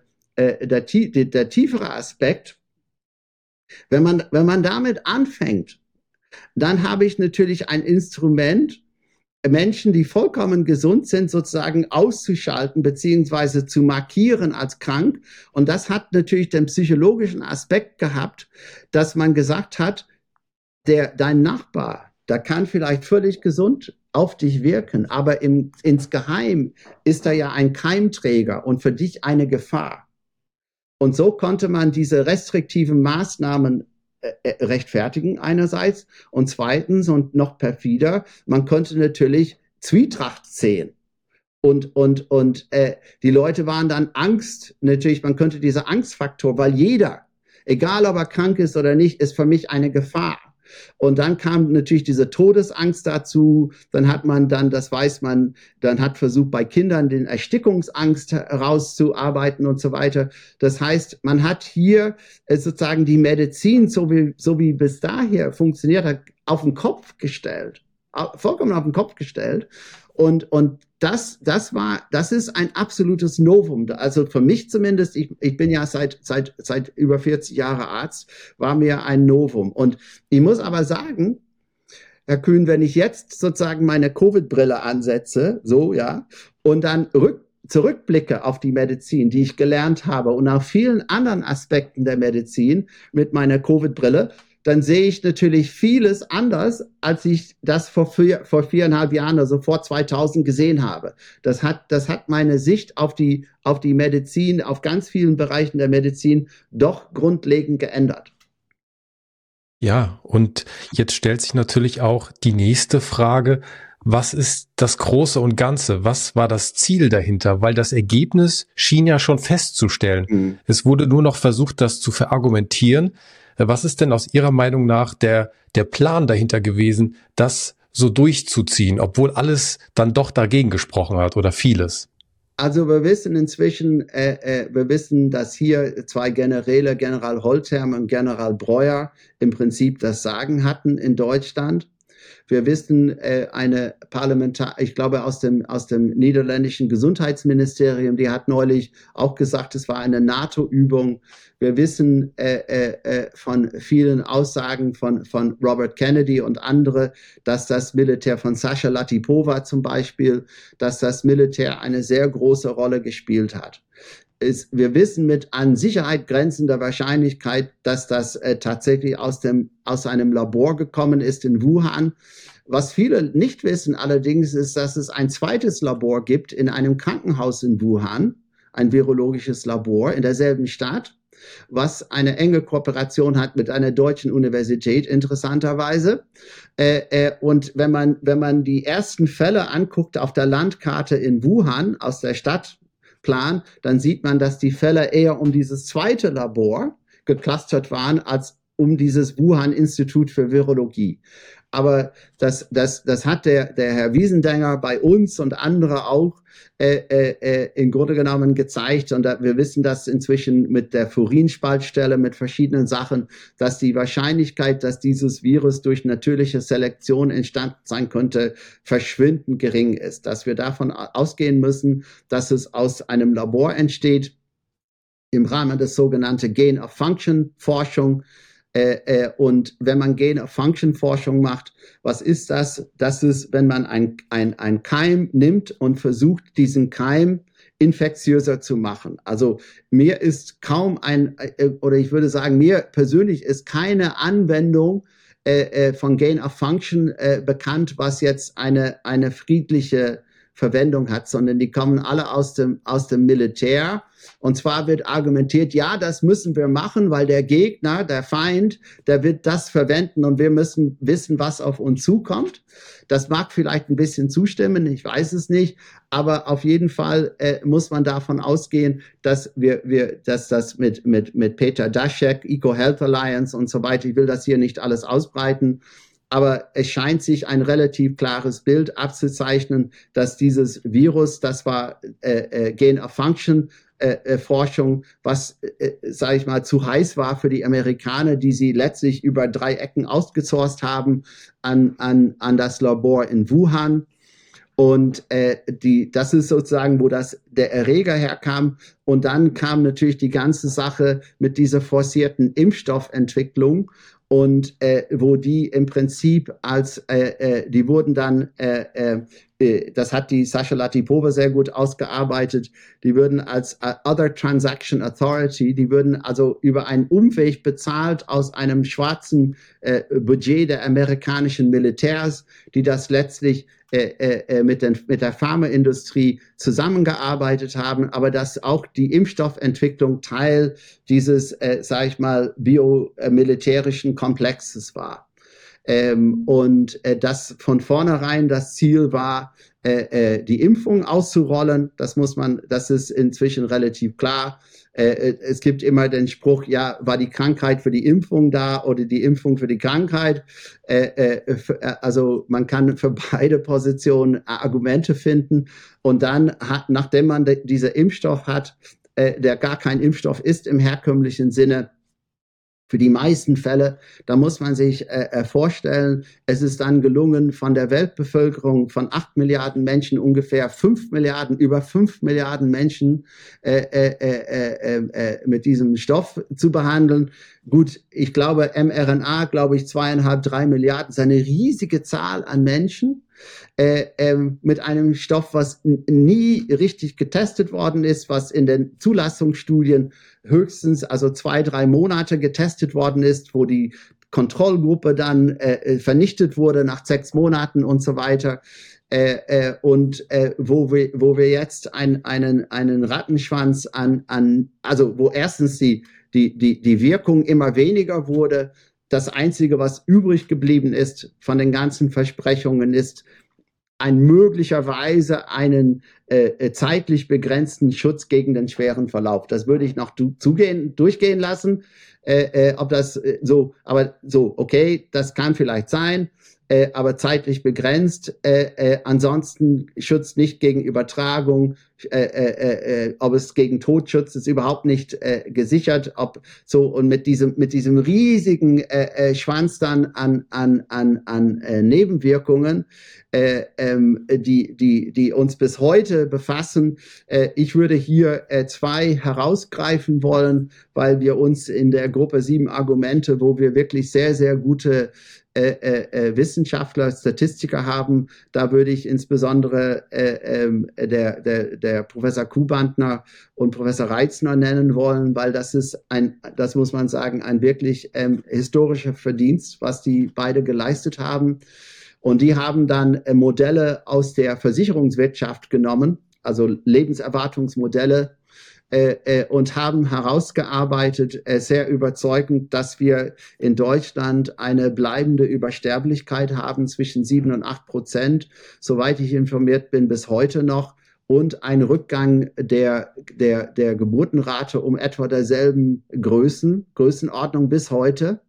Aspekt. Wenn man damit anfängt, dann habe ich natürlich ein Instrument, Menschen, die vollkommen gesund sind, sozusagen auszuschalten beziehungsweise zu markieren als krank. Und das hat natürlich den psychologischen Aspekt gehabt, dass man gesagt hat, dein Nachbar, der kann vielleicht völlig gesund auf dich wirken, aber insgeheim ist er ja ein Keimträger und für dich eine Gefahr. Und so konnte man diese restriktiven Maßnahmen rechtfertigen einerseits und zweitens und noch perfider, man konnte natürlich Zwietracht sehen. Und die Leute waren dann Angst, natürlich, man könnte dieser Angstfaktor, weil jeder, egal ob er krank ist oder nicht, ist für mich eine Gefahr. Und dann kam natürlich diese Todesangst dazu, dann hat man dann, das weiß man, dann hat versucht bei Kindern den Erstickungsangst herauszuarbeiten und so weiter. Das heißt, man hat hier sozusagen die Medizin, so wie bis dahin funktioniert hat, auf den Kopf gestellt, vollkommen auf den Kopf gestellt. Und das ist ein absolutes Novum. Also für mich zumindest, ich bin ja seit über 40 Jahre Arzt, war mir ein Novum. Und ich muss aber sagen, Herr Kühn, wenn ich jetzt sozusagen meine Covid-Brille ansetze, so, ja, und dann zurückblicke auf die Medizin, die ich gelernt habe und auf vielen anderen Aspekten der Medizin mit meiner Covid-Brille, dann sehe ich natürlich vieles anders, als ich das vor 4,5 Jahren, also vor 2000 gesehen habe. Das hat meine Sicht auf die Medizin, auf ganz vielen Bereichen der Medizin doch grundlegend geändert. Ja, und jetzt stellt sich natürlich auch die nächste Frage: Was ist das Große und Ganze? Was war das Ziel dahinter? Weil das Ergebnis schien ja schon festzustellen. Es wurde nur noch versucht, das zu verargumentieren. Was ist denn aus Ihrer Meinung nach der Plan dahinter gewesen, das so durchzuziehen, obwohl alles dann doch dagegen gesprochen hat oder vieles? Also wir wissen inzwischen, dass hier zwei Generäle, General Holtherm und General Breuer, im Prinzip das Sagen hatten in Deutschland. Wir wissen, ich glaube aus dem niederländischen Gesundheitsministerium, die hat neulich auch gesagt, es war eine NATO-Übung. Wir wissen von vielen Aussagen von Robert Kennedy und andere, dass das Militär von Sascha Latypova zum Beispiel, dass das Militär eine sehr große Rolle gespielt hat. Wir wissen mit an Sicherheit grenzender Wahrscheinlichkeit, dass das tatsächlich aus einem Labor gekommen ist in Wuhan. Was viele nicht wissen allerdings ist, dass es ein zweites Labor gibt in einem Krankenhaus in Wuhan, ein virologisches Labor in derselben Stadt, was eine enge Kooperation hat mit einer deutschen Universität, interessanterweise. Und wenn man die ersten Fälle anguckt auf der Landkarte in Wuhan aus der Stadt, dann sieht man, dass die Fälle eher um dieses zweite Labor geclustert waren, als um dieses Wuhan-Institut für Virologie. Aber das hat der Herr Wiesendenger bei uns und andere auch im Grunde genommen gezeigt. Und wir wissen das inzwischen mit der Furinspaltstelle, mit verschiedenen Sachen, dass die Wahrscheinlichkeit, dass dieses Virus durch natürliche Selektion entstanden sein könnte, verschwindend gering ist. Dass wir davon ausgehen müssen, dass es aus einem Labor entsteht, im Rahmen des sogenannten Gain-of-Function-Forschung. Und wenn man Gain-of-Function-Forschung macht, was ist das? Das ist, wenn man ein Keim nimmt und versucht, diesen Keim infektiöser zu machen. Also mir ist kaum ich würde sagen, mir persönlich ist keine Anwendung von Gain-of-Function bekannt, was jetzt eine friedliche Verwendung hat, sondern die kommen alle aus dem Militär. Und zwar wird argumentiert, ja, das müssen wir machen, weil der Gegner, der Feind, der wird das verwenden und wir müssen wissen, was auf uns zukommt. Das mag vielleicht ein bisschen zustimmen, ich weiß es nicht, aber auf jeden Fall muss man davon ausgehen, dass dass das mit Peter Daszak, EcoHealth Alliance und so weiter, ich will das hier nicht alles ausbreiten, aber es scheint sich ein relativ klares Bild abzuzeichnen, dass dieses Virus, das war Gain-of-Function Forschung, was, sage ich mal, zu heiß war für die Amerikaner, die sie letztlich über 3 Ecken outgesourced haben an das Labor in Wuhan. Und das ist sozusagen, wo der Erreger herkam. Und dann kam natürlich die ganze Sache mit dieser forcierten Impfstoffentwicklung. und wo die im Prinzip die wurden dann, das hat die Sascha Latypova sehr gut ausgearbeitet, die würden als Other Transaction Authority, die würden also über einen Umweg bezahlt aus einem schwarzen Budget der amerikanischen Militärs, die das letztlich mit der Pharmaindustrie zusammengearbeitet haben, aber dass auch die Impfstoffentwicklung Teil dieses, sage ich mal, biomilitärischen Komplexes war. Und dass von vornherein das Ziel war, die Impfung auszurollen. Das ist inzwischen relativ klar. Es gibt immer den Spruch, ja, war die Krankheit für die Impfung da oder die Impfung für die Krankheit? Also man kann für beide Positionen Argumente finden. Und dann, nachdem man dieser Impfstoff hat, der gar kein Impfstoff ist im herkömmlichen Sinne, für die meisten Fälle, da muss man sich vorstellen, es ist dann gelungen, von der Weltbevölkerung von 8 Milliarden Menschen ungefähr 5 Milliarden, über 5 Milliarden Menschen mit diesem Stoff zu behandeln. Gut, ich glaube, mRNA, glaube ich, 2,5, 3 Milliarden, ist eine riesige Zahl an Menschen. Mit einem Stoff, was nie richtig getestet worden ist, was in den Zulassungsstudien höchstens also 2, 3 Monate getestet worden ist, wo die Kontrollgruppe dann vernichtet wurde nach 6 Monaten und so weiter. Wo wir jetzt einen Rattenschwanz also wo erstens die Wirkung immer weniger wurde. Das Einzige, was übrig geblieben ist von den ganzen Versprechungen, ist möglicherweise einen zeitlich begrenzten Schutz gegen den schweren Verlauf. Das würde ich noch durchgehen lassen. Ob das okay, das kann vielleicht sein, aber zeitlich begrenzt. Ansonsten Schutz nicht gegen Übertragung. Ob es gegen Tod schützt, ist überhaupt nicht gesichert. Und mit diesem riesigen Schwanz dann an Nebenwirkungen, die uns bis heute befassen. Ich würde hier 2 herausgreifen wollen, weil wir uns in der Gruppe 7 Argumente, wo wir wirklich sehr, sehr gute Wissenschaftler, Statistiker haben, da würde ich insbesondere der Professor Kuhbandner und Professor Reitzner nennen wollen, weil das muss man sagen, ein wirklich historischer Verdienst, was die beide geleistet haben. Und die haben dann Modelle aus der Versicherungswirtschaft genommen, also Lebenserwartungsmodelle, und haben herausgearbeitet, sehr überzeugend, dass wir in Deutschland eine bleibende Übersterblichkeit haben zwischen 7 und 8%, soweit ich informiert bin, bis heute noch, und ein Rückgang der Geburtenrate um etwa derselben Größenordnung bis heute.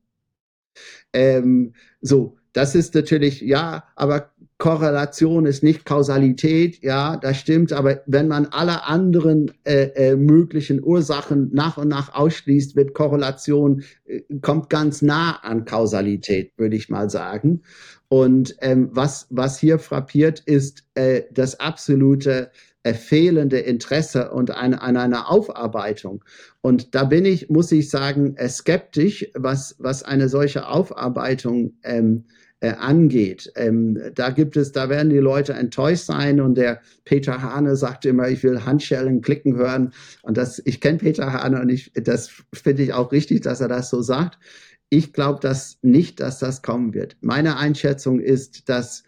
Das ist natürlich, ja, aber Korrelation ist nicht Kausalität, ja, das stimmt, aber wenn man alle anderen möglichen Ursachen nach und nach ausschließt, wird Korrelation, kommt ganz nah an Kausalität, würde ich mal sagen. Und was hier frappiert, ist das absolute fehlende Interesse und an einer Aufarbeitung. Und da muss ich sagen, skeptisch, was eine solche Aufarbeitung angeht. Da werden die Leute enttäuscht sein, und der Peter Hane sagt immer, ich will Handschellen klicken hören. Und ich kenne Peter Hane, und das finde ich auch richtig, dass er das so sagt. Ich glaube nicht, dass das kommen wird. Meine Einschätzung ist, dass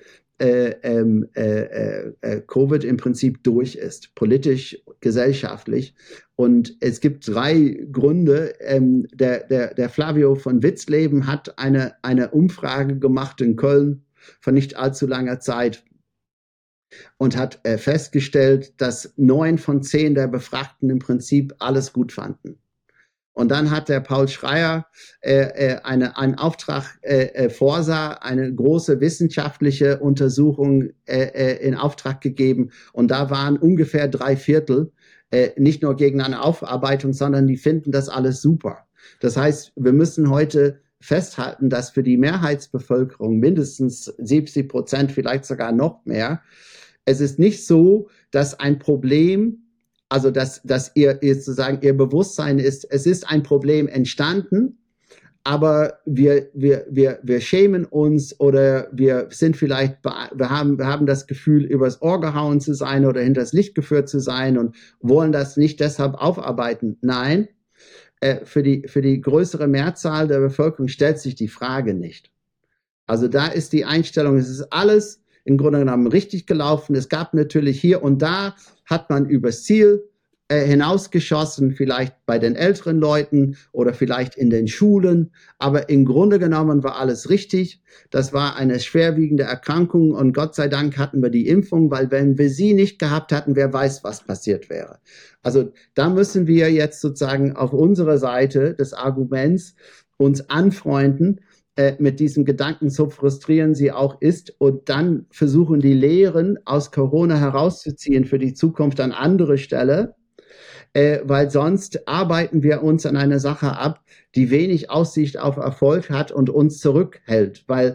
Covid im Prinzip durch ist, politisch, gesellschaftlich. Und es gibt 3 Gründe. Der Flavio von Witzleben hat eine Umfrage gemacht in Köln vor nicht allzu langer Zeit und hat festgestellt, dass 9 von 10 der Befragten im Prinzip alles gut fanden. Und dann hat der Paul Schreier einen Auftrag vorsah, eine große wissenschaftliche Untersuchung in Auftrag gegeben. Und da waren ungefähr 3/4 nicht nur gegen eine Aufarbeitung, sondern die finden das alles super. Das heißt, wir müssen heute festhalten, dass für die Mehrheitsbevölkerung mindestens 70%, vielleicht sogar noch mehr, es ist nicht so, dass ein Problem, also dass ihr sozusagen ihr Bewusstsein ist, es ist ein Problem entstanden, aber wir schämen uns oder wir sind vielleicht, wir haben das Gefühl, übers Ohr gehauen zu sein oder hinters Licht geführt zu sein und wollen das nicht deshalb aufarbeiten. Nein, für die größere Mehrzahl der Bevölkerung stellt sich die Frage nicht. Also da ist die Einstellung, es ist alles im Grunde genommen richtig gelaufen. Es gab natürlich hier und da, hat man übers Ziel hinausgeschossen, vielleicht bei den älteren Leuten oder vielleicht in den Schulen. Aber im Grunde genommen war alles richtig. Das war eine schwerwiegende Erkrankung und Gott sei Dank hatten wir die Impfung, weil wenn wir sie nicht gehabt hatten, wer weiß, was passiert wäre. Also da müssen wir jetzt sozusagen auf unserer Seite des Arguments uns anfreunden mit diesem Gedanken, so frustrierend sie auch ist, und dann versuchen, die Lehren aus Corona herauszuziehen für die Zukunft an andere Stelle. Weil sonst arbeiten wir uns an einer Sache ab, die wenig Aussicht auf Erfolg hat und uns zurückhält. Weil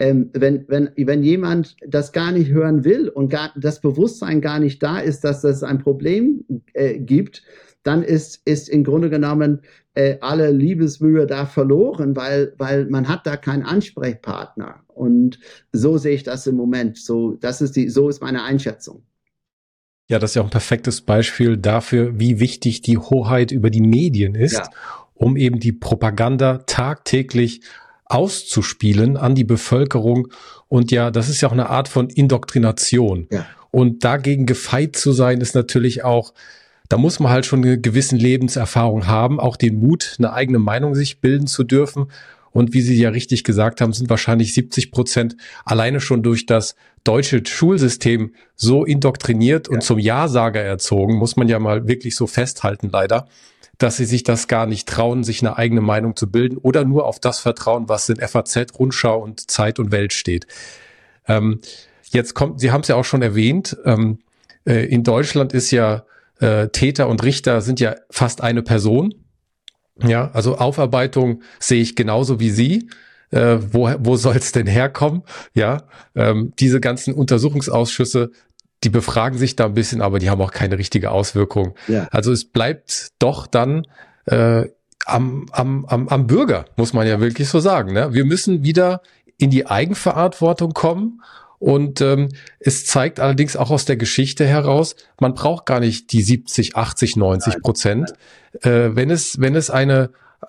wenn jemand das gar nicht hören will und das Bewusstsein gar nicht da ist, dass es ein Problem gibt, dann ist im Grunde genommen alle Liebesmühe da verloren, weil man hat da keinen Ansprechpartner. Und so sehe ich das im Moment. So ist meine Einschätzung. Ja, das ist ja auch ein perfektes Beispiel dafür, wie wichtig die Hoheit über die Medien ist, um eben die Propaganda tagtäglich auszuspielen an die Bevölkerung. Und ja, das ist ja auch eine Art von Indoktrination. Ja. Und dagegen gefeit zu sein, ist natürlich auch, da muss man halt schon eine gewisse Lebenserfahrung haben, auch den Mut, eine eigene Meinung sich bilden zu dürfen. Und wie Sie ja richtig gesagt haben, sind wahrscheinlich 70% alleine schon durch das deutsche Schulsystem so indoktriniert und zum Ja-Sager erzogen, muss man ja mal wirklich so festhalten leider, dass sie sich das gar nicht trauen, sich eine eigene Meinung zu bilden oder nur auf das vertrauen, was in FAZ, Rundschau und Zeit und Welt steht. Jetzt kommt, Sie haben es ja auch schon erwähnt, in Deutschland ist ja Täter und Richter sind ja fast eine Person. Ja, also Aufarbeitung sehe ich genauso wie Sie. Wo soll es denn herkommen? Ja, diese ganzen Untersuchungsausschüsse, die befragen sich da ein bisschen, aber die haben auch keine richtige Auswirkung. Ja. Also es bleibt doch dann am Bürger, muss man ja wirklich so sagen. Ne? Wir müssen wieder in die Eigenverantwortung kommen. Und es zeigt allerdings auch aus der Geschichte heraus, man braucht gar nicht die 70, 80, 90%. Wenn es eine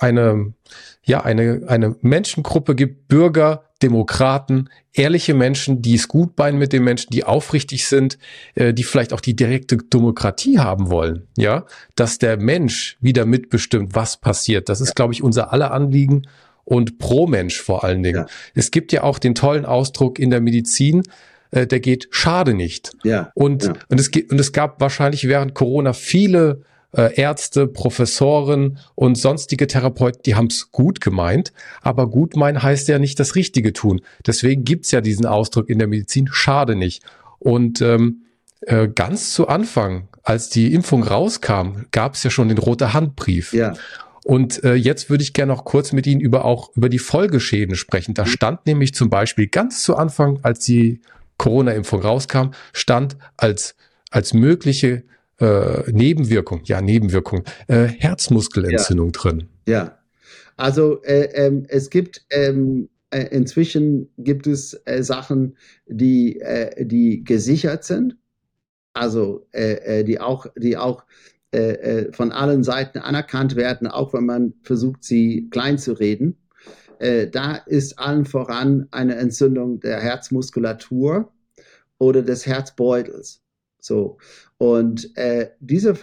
Menschengruppe gibt, Bürger, Demokraten, ehrliche Menschen, die es gut meinen mit den Menschen, die aufrichtig sind, die vielleicht auch die direkte Demokratie haben wollen, ja, dass der Mensch wieder mitbestimmt, was passiert. Das ist, glaube ich, unser aller Anliegen. Und pro Mensch vor allen Dingen. Ja. Es gibt ja auch den tollen Ausdruck in der Medizin, der geht, schade nicht. Ja. Und es gab wahrscheinlich während Corona viele Ärzte, Professoren und sonstige Therapeuten, die haben es gut gemeint, aber gut meinen heißt ja nicht das Richtige tun. Deswegen gibt's ja diesen Ausdruck in der Medizin, schade nicht. Und ganz zu Anfang, als die Impfung rauskam, gab's ja schon den Rote-Hand-Brief. Ja. Und jetzt würde ich gerne noch kurz mit Ihnen über die Folgeschäden sprechen. Da stand nämlich zum Beispiel ganz zu Anfang, als die Corona-Impfung rauskam, stand als mögliche Nebenwirkung, Herzmuskelentzündung drin. Ja, also es gibt inzwischen gibt es Sachen, die gesichert sind, also die auch von allen Seiten anerkannt werden, auch wenn man versucht, sie klein zu reden. Da ist allen voran eine Entzündung der Herzmuskulatur oder des Herzbeutels. So. Und diese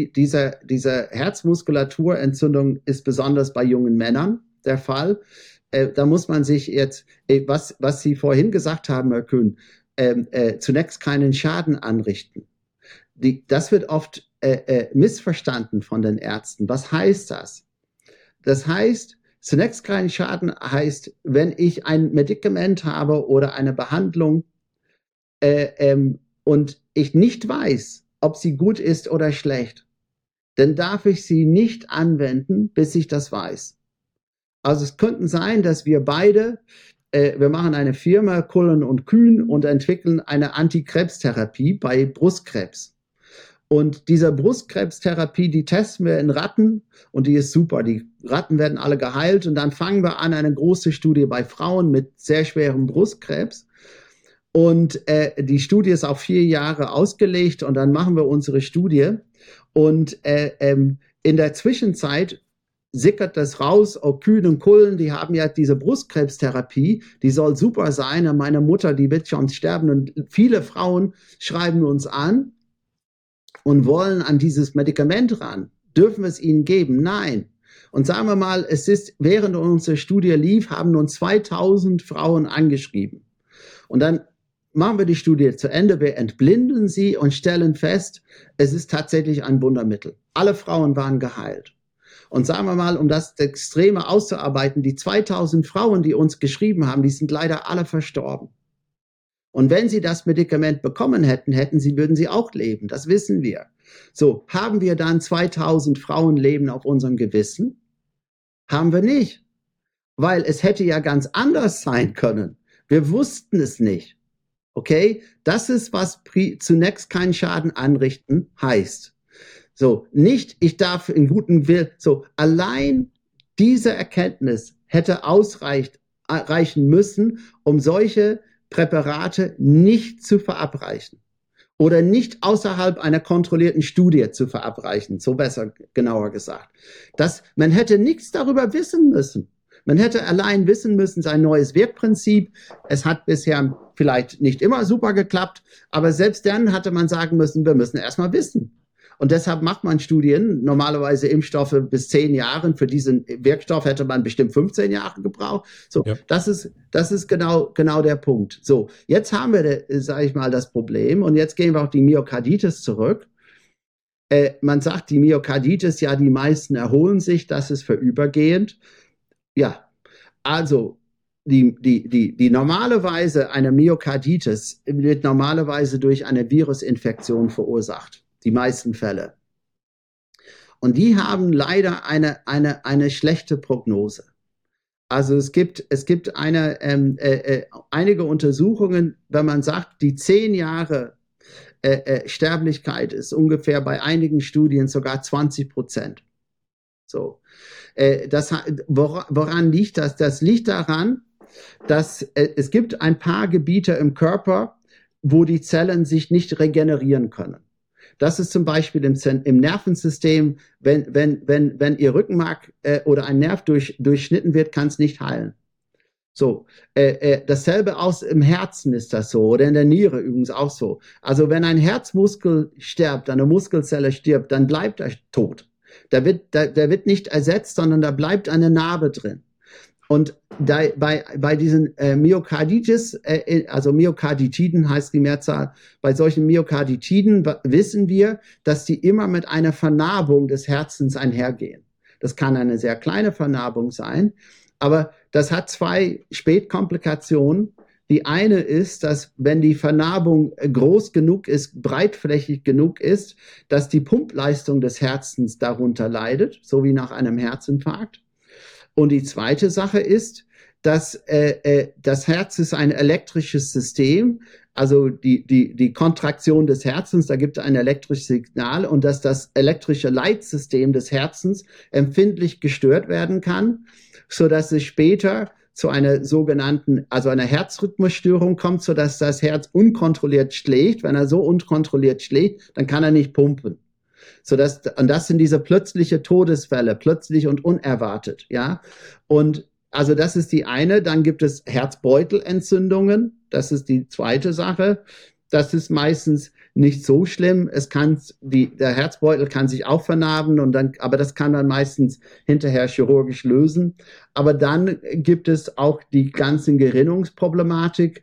Herzmuskulaturentzündung ist besonders bei jungen Männern der Fall. Da muss man sich jetzt, was Sie vorhin gesagt haben, Herr Kühn, zunächst keinen Schaden anrichten. Das wird oft missverstanden von den Ärzten. Was heißt das? Das heißt, zunächst keinen Schaden heißt, wenn ich ein Medikament habe oder eine Behandlung und ich nicht weiß, ob sie gut ist oder schlecht, dann darf ich sie nicht anwenden, bis ich das weiß. Also es könnte sein, dass wir beide, wir machen eine Firma, Cullen und Kühn, und entwickeln eine Antikrebstherapie bei Brustkrebs. Und diese Brustkrebstherapie, die testen wir in Ratten und die ist super. Die Ratten werden alle geheilt und dann fangen wir an, eine große Studie bei Frauen mit sehr schwerem Brustkrebs. Und die Studie ist auf 4 Jahre ausgelegt und dann machen wir unsere Studie. Und in der Zwischenzeit sickert das raus, oh, Kühn und Kullen, die haben ja diese Brustkrebstherapie, die soll super sein. Und meine Mutter, die wird schon sterben. Und viele Frauen schreiben uns an und wollen an dieses Medikament ran. Dürfen wir es ihnen geben? Nein. Und sagen wir mal, es ist, während unsere Studie lief, haben nun 2000 Frauen angeschrieben. Und dann machen wir die Studie zu Ende, wir entblinden sie und stellen fest, es ist tatsächlich ein Wundermittel. Alle Frauen waren geheilt. Und sagen wir mal, um das Extreme auszuarbeiten, die 2000 Frauen, die uns geschrieben haben, die sind leider alle verstorben. Und wenn sie das Medikament bekommen hätten, würden sie auch leben. Das wissen wir. So, haben wir dann 2000 Frauenleben auf unserem Gewissen? Haben wir nicht. Weil es hätte ja ganz anders sein können. Wir wussten es nicht. Okay? Das ist, was zunächst keinen Schaden anrichten heißt. So, nicht, ich darf in guten Willen, so, allein diese Erkenntnis hätte reichen müssen, um solche Präparate nicht zu verabreichen oder nicht außerhalb einer kontrollierten Studie zu verabreichen, so besser, genauer gesagt. Man hätte nichts darüber wissen müssen. Man hätte allein wissen müssen, sein neues Wirkprinzip. Es hat bisher vielleicht nicht immer super geklappt, aber selbst dann hatte man sagen müssen, wir müssen erstmal wissen. Und deshalb macht man Studien, normalerweise Impfstoffe bis 10 Jahren. Für diesen Wirkstoff hätte man bestimmt 15 Jahre gebraucht. So, ja. Das ist genau der Punkt. So, jetzt haben wir, sage ich mal, das Problem. Und jetzt gehen wir auf die Myokarditis zurück. Man sagt, die Myokarditis, ja, die meisten erholen sich. Das ist vorübergehend. Ja, also die normalerweise eine Myokarditis wird normalerweise durch eine Virusinfektion verursacht. Die meisten Fälle. Und die haben leider eine schlechte Prognose. Also es gibt einige Untersuchungen, wenn man sagt, die 10 Jahre Sterblichkeit ist ungefähr bei einigen Studien sogar 20%. So. Woran liegt das? Das liegt daran, dass es gibt ein paar Gebiete im Körper, wo die Zellen sich nicht regenerieren können. Das ist zum Beispiel im Nervensystem, wenn ihr Rückenmark oder ein Nerv durchschnitten wird, kann es nicht heilen. So, dasselbe im Herzen ist das so oder in der Niere übrigens auch so. Also wenn ein Herzmuskel stirbt, eine Muskelzelle stirbt, dann bleibt er tot. Der wird nicht ersetzt, sondern da bleibt eine Narbe drin. Und bei diesen Myokarditis, also Myokarditiden heißt die Mehrzahl, bei solchen Myokarditiden wissen wir, dass die immer mit einer Vernarbung des Herzens einhergehen. Das kann eine sehr kleine Vernarbung sein, aber das hat 2 Spätkomplikationen. Die eine ist, dass wenn die Vernarbung groß genug ist, breitflächig genug ist, dass die Pumpleistung des Herzens darunter leidet, so wie nach einem Herzinfarkt. Und die zweite Sache ist, dass das Herz ist ein elektrisches System, also die Kontraktion des Herzens, da gibt es ein elektrisches Signal und dass das elektrische Leitsystem des Herzens empfindlich gestört werden kann, so dass es später zu einer sogenannten, also einer Herzrhythmusstörung kommt, so dass das Herz unkontrolliert schlägt. Wenn er so unkontrolliert schlägt, dann kann er nicht pumpen. Und das sind diese plötzliche Todesfälle, plötzlich und unerwartet, ja. Und also das ist die eine. Dann gibt es Herzbeutelentzündungen. Das ist die zweite Sache. Das ist meistens nicht so schlimm. Der Herzbeutel kann sich auch vernarben aber das kann man meistens hinterher chirurgisch lösen. Aber dann gibt es auch die ganzen Gerinnungsproblematik,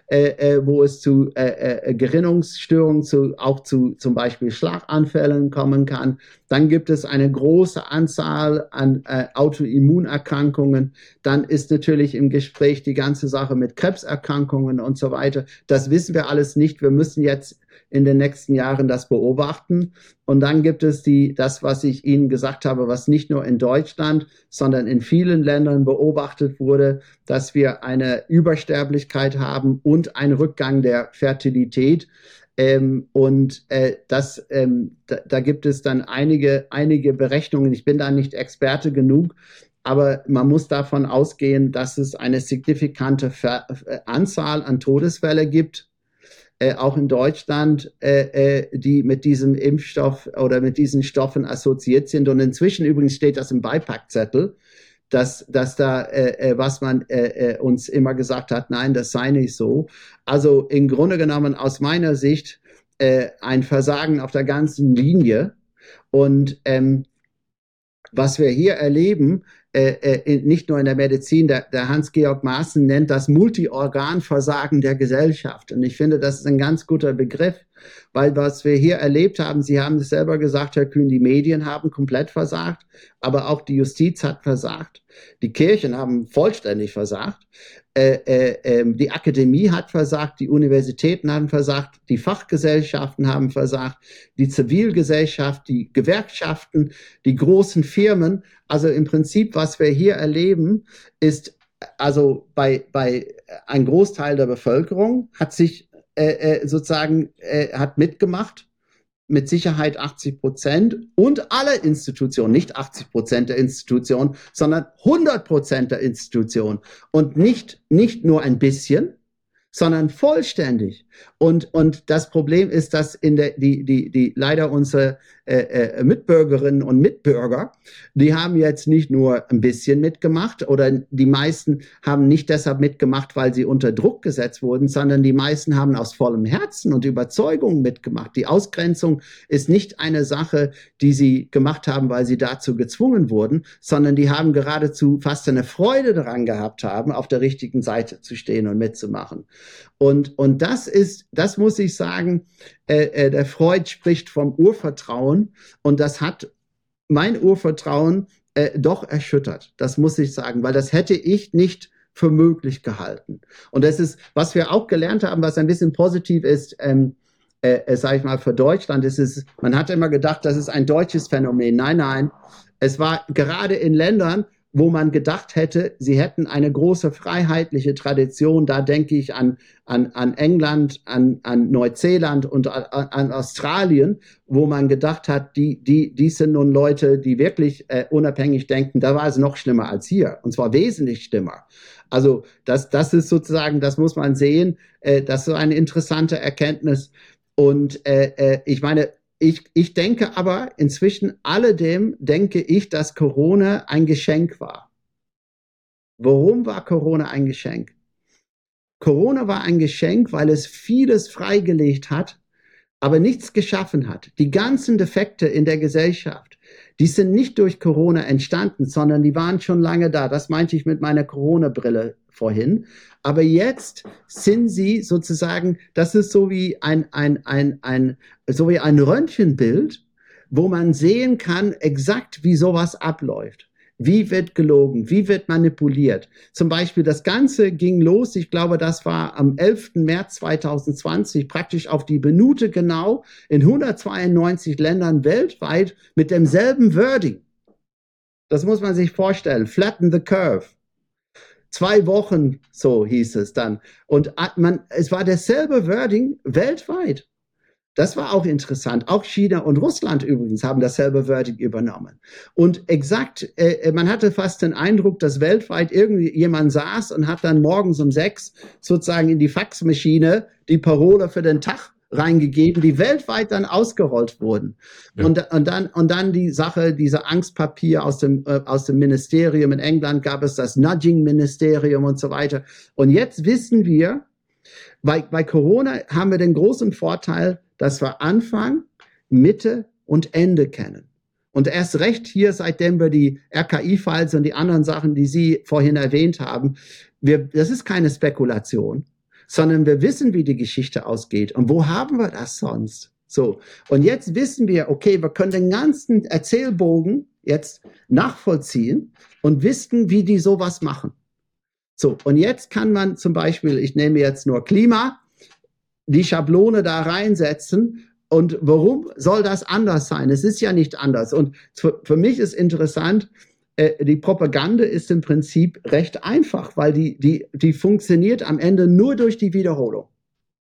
wo es zu Gerinnungsstörungen, auch zu zum Beispiel Schlaganfällen kommen kann. Dann gibt es eine große Anzahl an Autoimmunerkrankungen. Dann ist natürlich im Gespräch die ganze Sache mit Krebserkrankungen und so weiter. Das wissen wir alles nicht. Wir müssen jetzt in den nächsten Jahren das beobachten. Und dann gibt es das, was ich Ihnen gesagt habe, was nicht nur in Deutschland, sondern in vielen Ländern beobachtet wurde, dass wir eine Übersterblichkeit haben und einen Rückgang der Fertilität. Da gibt es dann einige Berechnungen. Ich bin da nicht Experte genug, aber man muss davon ausgehen, dass es eine signifikante Anzahl an Todesfälle gibt, auch in Deutschland, die mit diesem Impfstoff oder mit diesen Stoffen assoziiert sind. Und inzwischen übrigens steht das im Beipackzettel, dass da, was man uns immer gesagt hat, nein, das sei nicht so. Also im Grunde genommen aus meiner Sicht ein Versagen auf der ganzen Linie. Und was wir hier erleben, nicht nur in der Medizin, der Hans-Georg Maaßen nennt das Multiorganversagen der Gesellschaft. Und ich finde, das ist ein ganz guter Begriff, weil was wir hier erlebt haben, Sie haben es selber gesagt, Herr Kühn, die Medien haben komplett versagt, aber auch die Justiz hat versagt. Die Kirchen haben vollständig versagt. Die Akademie hat versagt, die Universitäten haben versagt, die Fachgesellschaften haben versagt, die Zivilgesellschaft, die Gewerkschaften, die großen Firmen. Also im Prinzip, was wir hier erleben, ist also bei ein Großteil der Bevölkerung hat sich hat mitgemacht, mit Sicherheit 80% und alle Institutionen, nicht 80% der Institutionen, sondern 100% der Institutionen und nicht nur ein bisschen, sondern vollständig. Und das Problem ist, dass die leider unsere Mitbürgerinnen und Mitbürger, die haben jetzt nicht nur ein bisschen mitgemacht oder die meisten haben nicht deshalb mitgemacht, weil sie unter Druck gesetzt wurden, sondern die meisten haben aus vollem Herzen und Überzeugung mitgemacht. Die Ausgrenzung ist nicht eine Sache, die sie gemacht haben, weil sie dazu gezwungen wurden, sondern die haben geradezu fast eine Freude daran gehabt haben, auf der richtigen Seite zu stehen und mitzumachen. Und das muss ich sagen, der Freud spricht vom Urvertrauen und das hat mein Urvertrauen doch erschüttert. Das muss ich sagen, weil das hätte ich nicht für möglich gehalten. Und das ist, was wir auch gelernt haben, was ein bisschen positiv ist, sage ich mal, für Deutschland, man hat immer gedacht, das ist ein deutsches Phänomen. Nein, es war gerade in Ländern, wo man gedacht hätte, sie hätten eine große freiheitliche Tradition. Da denke ich an England, an Neuseeland und an Australien, wo man gedacht hat, die sind nun Leute, die wirklich unabhängig denken. Da war es noch schlimmer als hier, und zwar wesentlich schlimmer. Also das ist sozusagen, das muss man sehen, das ist so eine interessante Erkenntnis. Und ich meine, ich denke aber inzwischen alledem denke ich, dass Corona ein Geschenk war. Warum war Corona ein Geschenk? Corona war ein Geschenk, weil es vieles freigelegt hat, aber nichts geschaffen hat. Die ganzen Defekte in der Gesellschaft, die sind nicht durch Corona entstanden, sondern die waren schon lange da. Das meinte ich mit meiner Corona-Brille vorhin. Aber jetzt sind sie sozusagen, das ist so wie ein Röntgenbild, wo man sehen kann, exakt wie sowas abläuft. Wie wird gelogen? Wie wird manipuliert? Zum Beispiel, das Ganze ging los, ich glaube, das war am 11. März 2020, praktisch auf die Minute genau, in 192 Ländern weltweit mit demselben Wording. Das muss man sich vorstellen. Flatten the curve. 2 Wochen, so hieß es dann. Und es war dasselbe Wording weltweit. Das war auch interessant. Auch China und Russland übrigens haben dasselbe Wording übernommen. Und exakt, man hatte fast den Eindruck, dass weltweit irgendjemand saß und hat dann morgens um 6 sozusagen in die Faxmaschine die Parole für den Tag reingegeben, die weltweit dann ausgerollt wurden. Ja. Und dann die Sache, diese Angstpapier aus dem Ministerium. In England gab es das Nudging-Ministerium und so weiter. Und jetzt wissen wir, bei Corona haben wir den großen Vorteil, dass wir Anfang, Mitte und Ende kennen. Und erst recht hier, seitdem wir die RKI-Files und die anderen Sachen, die Sie vorhin erwähnt haben, das ist keine Spekulation, sondern wir wissen, wie die Geschichte ausgeht. Und wo haben wir das sonst? So. Und jetzt wissen wir, okay, wir können den ganzen Erzählbogen jetzt nachvollziehen und wissen, wie die sowas machen. So. Und jetzt kann man zum Beispiel, ich nehme jetzt nur Klima, die Schablone da reinsetzen. Und warum soll das anders sein? Es ist ja nicht anders. Und für mich ist interessant, die Propaganda ist im Prinzip recht einfach, weil die funktioniert am Ende nur durch die Wiederholung.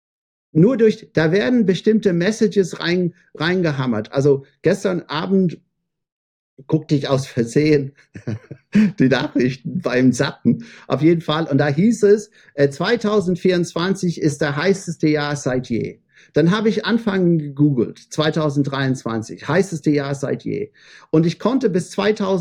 da werden bestimmte Messages reingehammert. Also gestern Abend guckte ich aus Versehen die Nachrichten beim Zappen. Auf jeden Fall. Und da hieß es, 2024 ist der heißeste Jahr seit je. Dann habe ich Anfang gegoogelt, 2023, heißeste Jahr seit je. Und ich konnte bis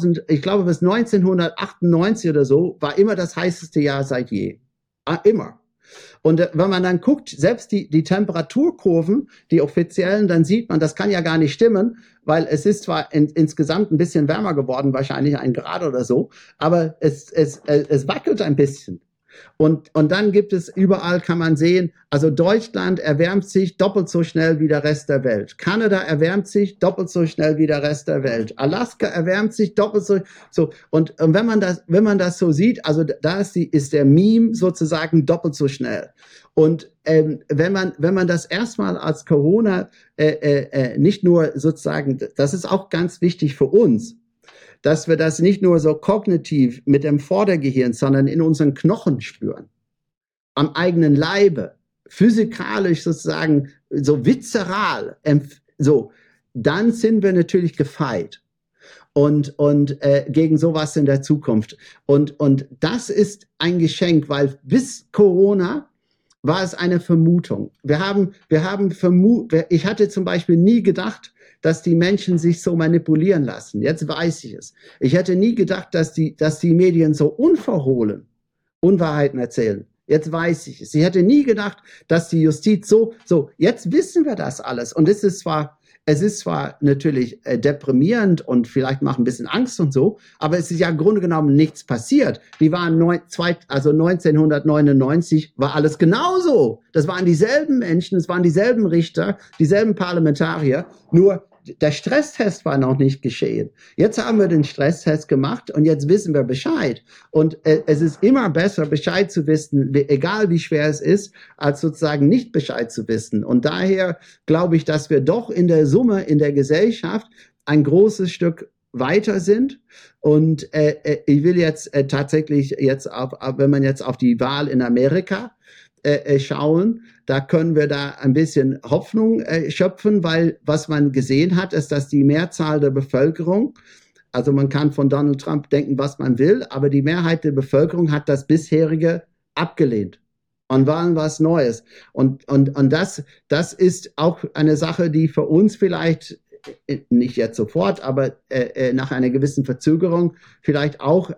1998 oder so, war immer das heißeste Jahr seit je. Immer. Und wenn man dann guckt, selbst die Temperaturkurven, die offiziellen, dann sieht man, das kann ja gar nicht stimmen, weil es ist zwar insgesamt ein bisschen wärmer geworden, wahrscheinlich 1 Grad oder so, aber es wackelt ein bisschen. Und dann gibt es, überall kann man sehen, also Deutschland erwärmt sich doppelt so schnell wie der Rest der Welt. Kanada erwärmt sich doppelt so schnell wie der Rest der Welt. Alaska erwärmt sich doppelt so. Und wenn man das so sieht, also da ist der Meme sozusagen doppelt so schnell. Und wenn man das erstmal als Corona nicht nur sozusagen, das ist auch ganz wichtig für uns, dass wir das nicht nur so kognitiv mit dem Vordergehirn, sondern in unseren Knochen spüren, am eigenen Leibe, physikalisch sozusagen, so viszeral, so, dann sind wir natürlich gefeit und gegen sowas in der Zukunft. Und das ist ein Geschenk, weil bis Corona war es eine Vermutung. Ich hatte zum Beispiel nie gedacht, dass die Menschen sich so manipulieren lassen. Jetzt weiß ich es. Ich hätte nie gedacht, dass die Medien so unverhohlen Unwahrheiten erzählen. Jetzt weiß ich es. Ich hätte nie gedacht, dass die Justiz so, jetzt wissen wir das alles. Und es ist zwar natürlich deprimierend und vielleicht macht ein bisschen Angst und so, aber es ist ja im Grunde genommen nichts passiert. Die waren 1999 war alles genauso. Das waren dieselben Menschen, es waren dieselben Richter, dieselben Parlamentarier, nur der Stresstest war noch nicht geschehen. Jetzt haben wir den Stresstest gemacht und jetzt wissen wir Bescheid. Und es ist immer besser, Bescheid zu wissen, egal wie schwer es ist, als sozusagen nicht Bescheid zu wissen. Und daher glaube ich, dass wir doch in der Summe, in der Gesellschaft ein großes Stück weiter sind. Und ich will jetzt tatsächlich wenn man jetzt auf die Wahl in Amerika schauen, da können wir da ein bisschen Hoffnung schöpfen, weil was man gesehen hat, ist, dass die Mehrzahl der Bevölkerung, also man kann von Donald Trump denken, was man will, aber die Mehrheit der Bevölkerung hat das bisherige abgelehnt und wollen was Neues. Und das ist auch eine Sache, die für uns vielleicht nicht jetzt sofort, aber nach einer gewissen Verzögerung vielleicht auch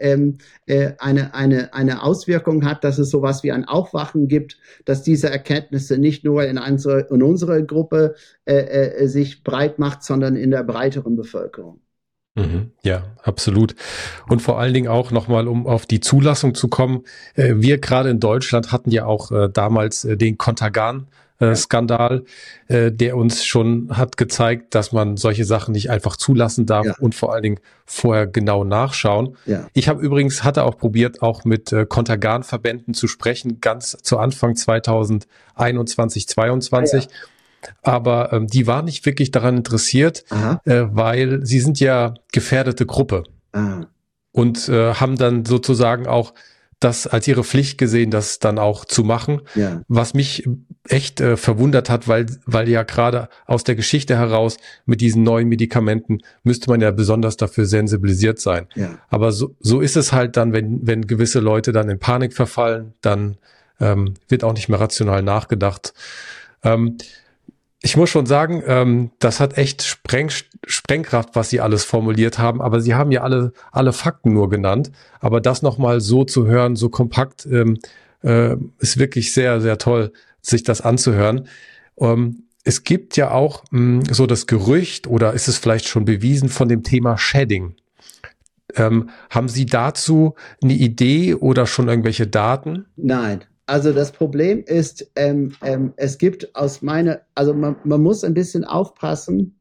eine Auswirkung hat, dass es sowas wie ein Aufwachen gibt, dass diese Erkenntnisse nicht nur in unserer Gruppe sich breit macht, sondern in der breiteren Bevölkerung. Ja, absolut. Und vor allen Dingen auch nochmal, um auf die Zulassung zu kommen. Wir gerade in Deutschland hatten ja auch damals den Contergan-Skandal, der uns schon hat gezeigt, dass man solche Sachen nicht einfach zulassen darf und vor allen Dingen vorher genau nachschauen. Ja. Ich hatte auch probiert, auch mit Contergan-Verbänden zu sprechen, ganz zu Anfang 2021, 2022. Ja. Aber die waren nicht wirklich daran interessiert, weil sie sind ja gefährdete Gruppe und haben dann sozusagen auch das als ihre Pflicht gesehen, das dann auch zu machen, was mich echt verwundert hat, weil ja gerade aus der Geschichte heraus mit diesen neuen Medikamenten müsste man ja besonders dafür sensibilisiert sein. Ja. Aber so ist es halt dann, wenn gewisse Leute dann in Panik verfallen, dann wird auch nicht mehr rational nachgedacht. Ich muss schon sagen, das hat echt Sprengkraft, was sie alles formuliert haben, aber sie haben ja alle Fakten nur genannt. Aber das nochmal so zu hören, so kompakt, ist wirklich sehr, sehr toll, sich das anzuhören. Es gibt ja auch so das Gerücht, oder ist es vielleicht schon bewiesen, von dem Thema Shedding. Haben Sie dazu eine Idee oder schon irgendwelche Daten? Nein. Also das Problem ist, es gibt man muss ein bisschen aufpassen,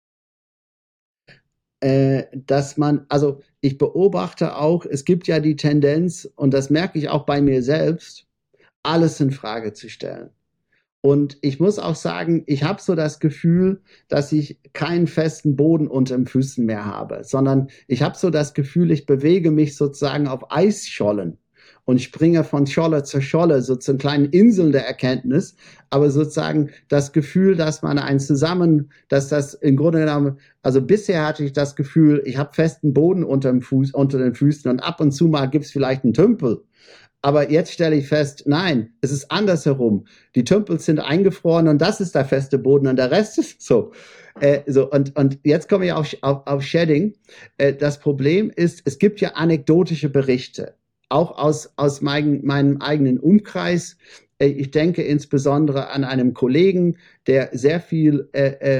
ich beobachte auch, es gibt ja die Tendenz, und das merke ich auch bei mir selbst, alles in Frage zu stellen. Und ich muss auch sagen, ich habe so das Gefühl, dass ich keinen festen Boden unter den Füßen mehr habe, sondern ich habe so das Gefühl, ich bewege mich sozusagen auf Eisschollen. und springe von Scholle zu Scholle, so zu kleinen Inseln der Erkenntnis, aber sozusagen das Gefühl, dass man dass das im Grunde genommen, also bisher hatte ich das Gefühl, ich habe festen Boden unter den Füßen und ab und zu mal gibt's vielleicht einen Tümpel. Aber jetzt stelle ich fest, nein, es ist andersherum. Die Tümpel sind eingefroren und das ist der feste Boden und der Rest ist so. Und jetzt komme ich auf Shedding. Das Problem ist, es gibt ja anekdotische Berichte, auch aus meinem eigenen Umkreis. Ich denke insbesondere an einen Kollegen, der sehr viel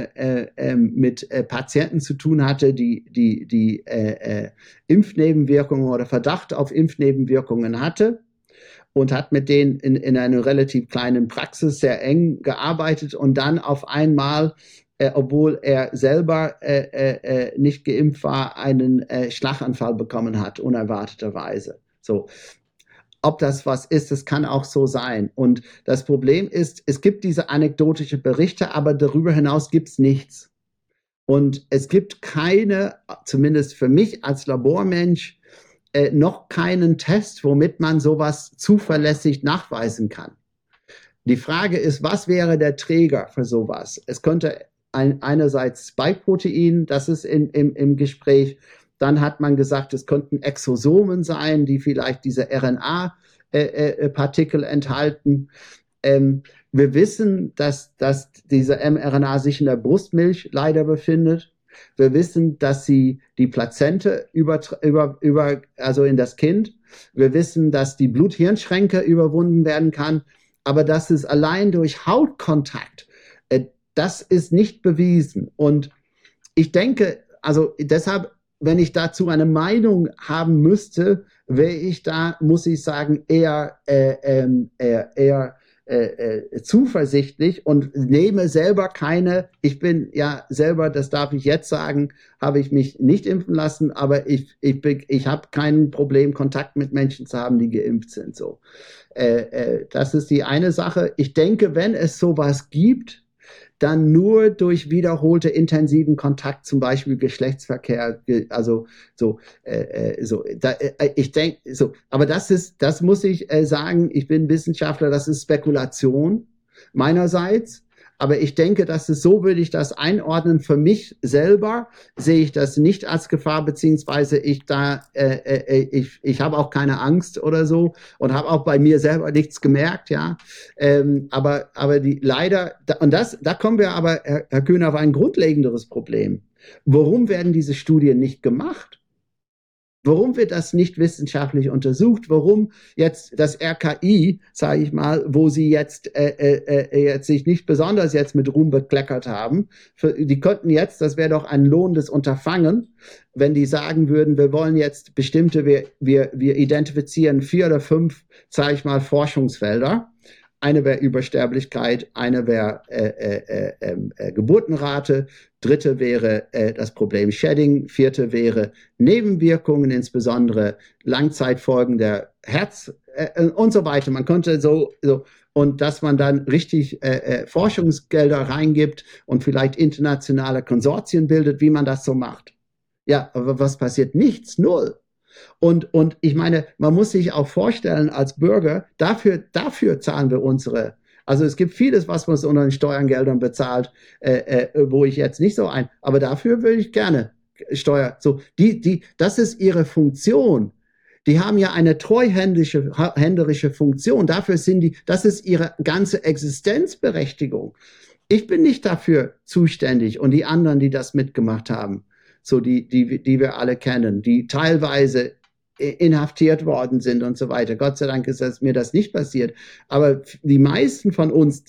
mit Patienten zu tun hatte, die Impfnebenwirkungen oder Verdacht auf Impfnebenwirkungen hatte und hat mit denen in einer relativ kleinen Praxis sehr eng gearbeitet und dann auf einmal, obwohl er selber nicht geimpft war, einen Schlaganfall bekommen hat, unerwarteterweise. So. Ob das was ist, das kann auch so sein. Und das Problem ist, es gibt diese anekdotische Berichte, aber darüber hinaus gibt es nichts. Und es gibt keine, zumindest für mich als Labormensch, noch keinen Test, womit man sowas zuverlässig nachweisen kann. Die Frage ist, was wäre der Träger für sowas? Es könnte einerseits Spike-Protein, das ist im Gespräch. Dann hat man gesagt, es könnten Exosomen sein, die vielleicht diese RNA-Partikel enthalten. Wir wissen, dass diese mRNA sich in der Brustmilch leider befindet. Wir wissen, dass sie die Plazente also in das Kind. Wir wissen, dass die Blut-Hirn-Schränke überwunden werden kann. Aber das ist allein durch Hautkontakt. Das ist nicht bewiesen. Und ich denke, also deshalb, wenn ich dazu eine Meinung haben müsste, wäre ich da, muss ich sagen, eher zuversichtlich und nehme selber keine, ich bin ja selber, das darf ich jetzt sagen, habe ich mich nicht impfen lassen, aber ich habe kein Problem, Kontakt mit Menschen zu haben, die geimpft sind. So, das ist die eine Sache. Ich denke, wenn es sowas gibt, dann nur durch wiederholte intensiven Kontakt, zum Beispiel Geschlechtsverkehr, also ich denke, aber das muss ich sagen, ich bin Wissenschaftler, das ist Spekulation meinerseits, aber ich denke, so würde ich das einordnen. Für mich selber sehe ich das nicht als Gefahr, beziehungsweise ich habe auch keine Angst oder so und habe auch bei mir selber nichts gemerkt, ja. Aber leider, da kommen wir aber, Herr Kühn, auf ein grundlegenderes Problem. Warum werden diese Studien nicht gemacht? Warum wird das nicht wissenschaftlich untersucht? Warum jetzt das RKI, sage ich mal, wo sie jetzt sich nicht besonders jetzt mit Ruhm bekleckert haben, die könnten jetzt, das wäre doch ein lohnendes Unterfangen, wenn die sagen würden, wir wollen jetzt bestimmte, wir identifizieren 4 oder 5, sage ich mal, Forschungsfelder. Eine wäre Übersterblichkeit, eine wäre Geburtenrate, dritte wäre das Problem Shedding, vierte wäre Nebenwirkungen, insbesondere Langzeitfolgen der Herz und so weiter. Man könnte so und dass man dann richtig Forschungsgelder reingibt und vielleicht internationale Konsortien bildet, wie man das so macht. Ja, aber was passiert? Nichts, null. Und ich meine, man muss sich auch vorstellen als Bürger, dafür zahlen wir also es gibt vieles, was man unter den Steuergeldern bezahlt, wo ich jetzt nicht so aber dafür würde ich gerne Steuer, das ist ihre Funktion. Die haben ja eine treuhänderische Funktion, das ist ihre ganze Existenzberechtigung. Ich bin nicht dafür zuständig und die anderen, die das mitgemacht haben. Die wir alle kennen, die teilweise inhaftiert worden sind und so weiter. Gott sei Dank ist mir das nicht passiert. Aber die meisten von uns,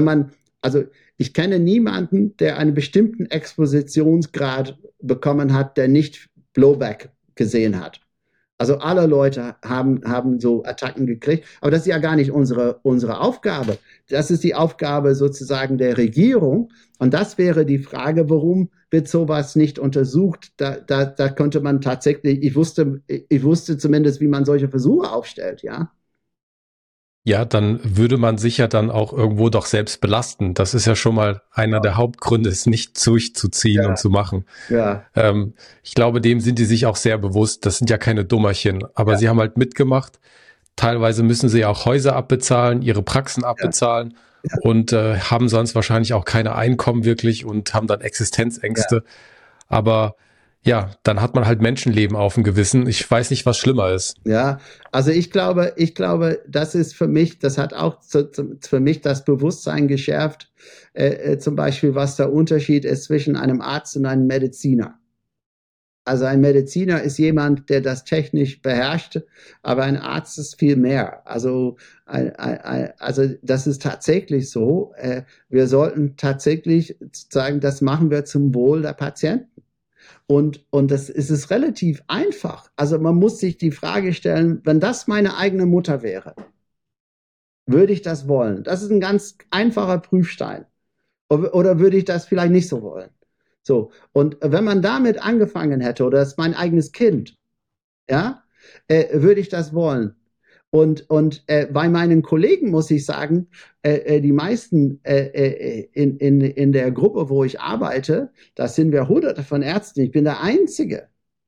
ich kenne niemanden, der einen bestimmten Expositionsgrad bekommen hat, der nicht Blowback gesehen hat. Also alle Leute haben so Attacken gekriegt, aber das ist ja gar nicht unsere Aufgabe. Das ist die Aufgabe sozusagen der Regierung. Und das wäre die Frage, warum wird sowas nicht untersucht? Da könnte man tatsächlich, ich wusste zumindest, wie man solche Versuche aufstellt, ja. Ja, dann würde man sich ja dann auch irgendwo doch selbst belasten. Das ist ja schon mal einer der Hauptgründe, es nicht durchzuziehen und zu machen. Ja. Ich glaube, dem sind die sich auch sehr bewusst. Das sind ja keine Dummerchen, aber sie haben halt mitgemacht. Teilweise müssen sie auch Häuser abbezahlen, ihre Praxen abbezahlen und haben sonst wahrscheinlich auch keine Einkommen wirklich und haben dann Existenzängste. Aber ja, dann hat man halt Menschenleben auf dem Gewissen. Ich weiß nicht, was schlimmer ist. Ja, also ich glaube, das ist für mich, das hat auch für mich das Bewusstsein geschärft, zum Beispiel, was der Unterschied ist zwischen einem Arzt und einem Mediziner. Also ein Mediziner ist jemand, der das technisch beherrscht, aber ein Arzt ist viel mehr. Also das ist tatsächlich so. Wir sollten tatsächlich sagen, das machen wir zum Wohl der Patienten. Und das ist es relativ einfach. Also man muss sich die Frage stellen, wenn das meine eigene Mutter wäre, würde ich das wollen? Das ist ein ganz einfacher Prüfstein. Oder würde ich das vielleicht nicht so wollen? So. Und wenn man damit angefangen hätte, oder das ist mein eigenes Kind, ja, würde ich das wollen. Und bei meinen Kollegen muss ich sagen, die meisten in der Gruppe, wo ich arbeite, da sind wir Hunderte von Ärzten. Ich bin der Einzige,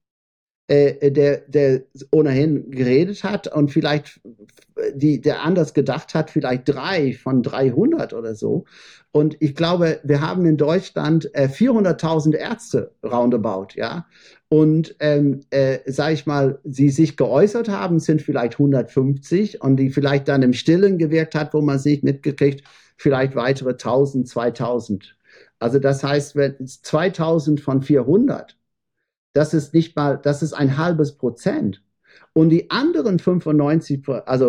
der ohnehin geredet hat und vielleicht der anders gedacht hat, vielleicht 3 von 300 oder so. Und ich glaube, wir haben in Deutschland 400.000 Ärzte roundabout, ja. Und sage ich mal, die sich geäußert haben, sind vielleicht 150 und die vielleicht dann im Stillen gewirkt hat, wo man sich mitgekriegt, vielleicht weitere 1000, 2000. Also das heißt, wenn 2000 von 400, das ist nicht mal, das ist ein halbes Prozent. Und die anderen 95, also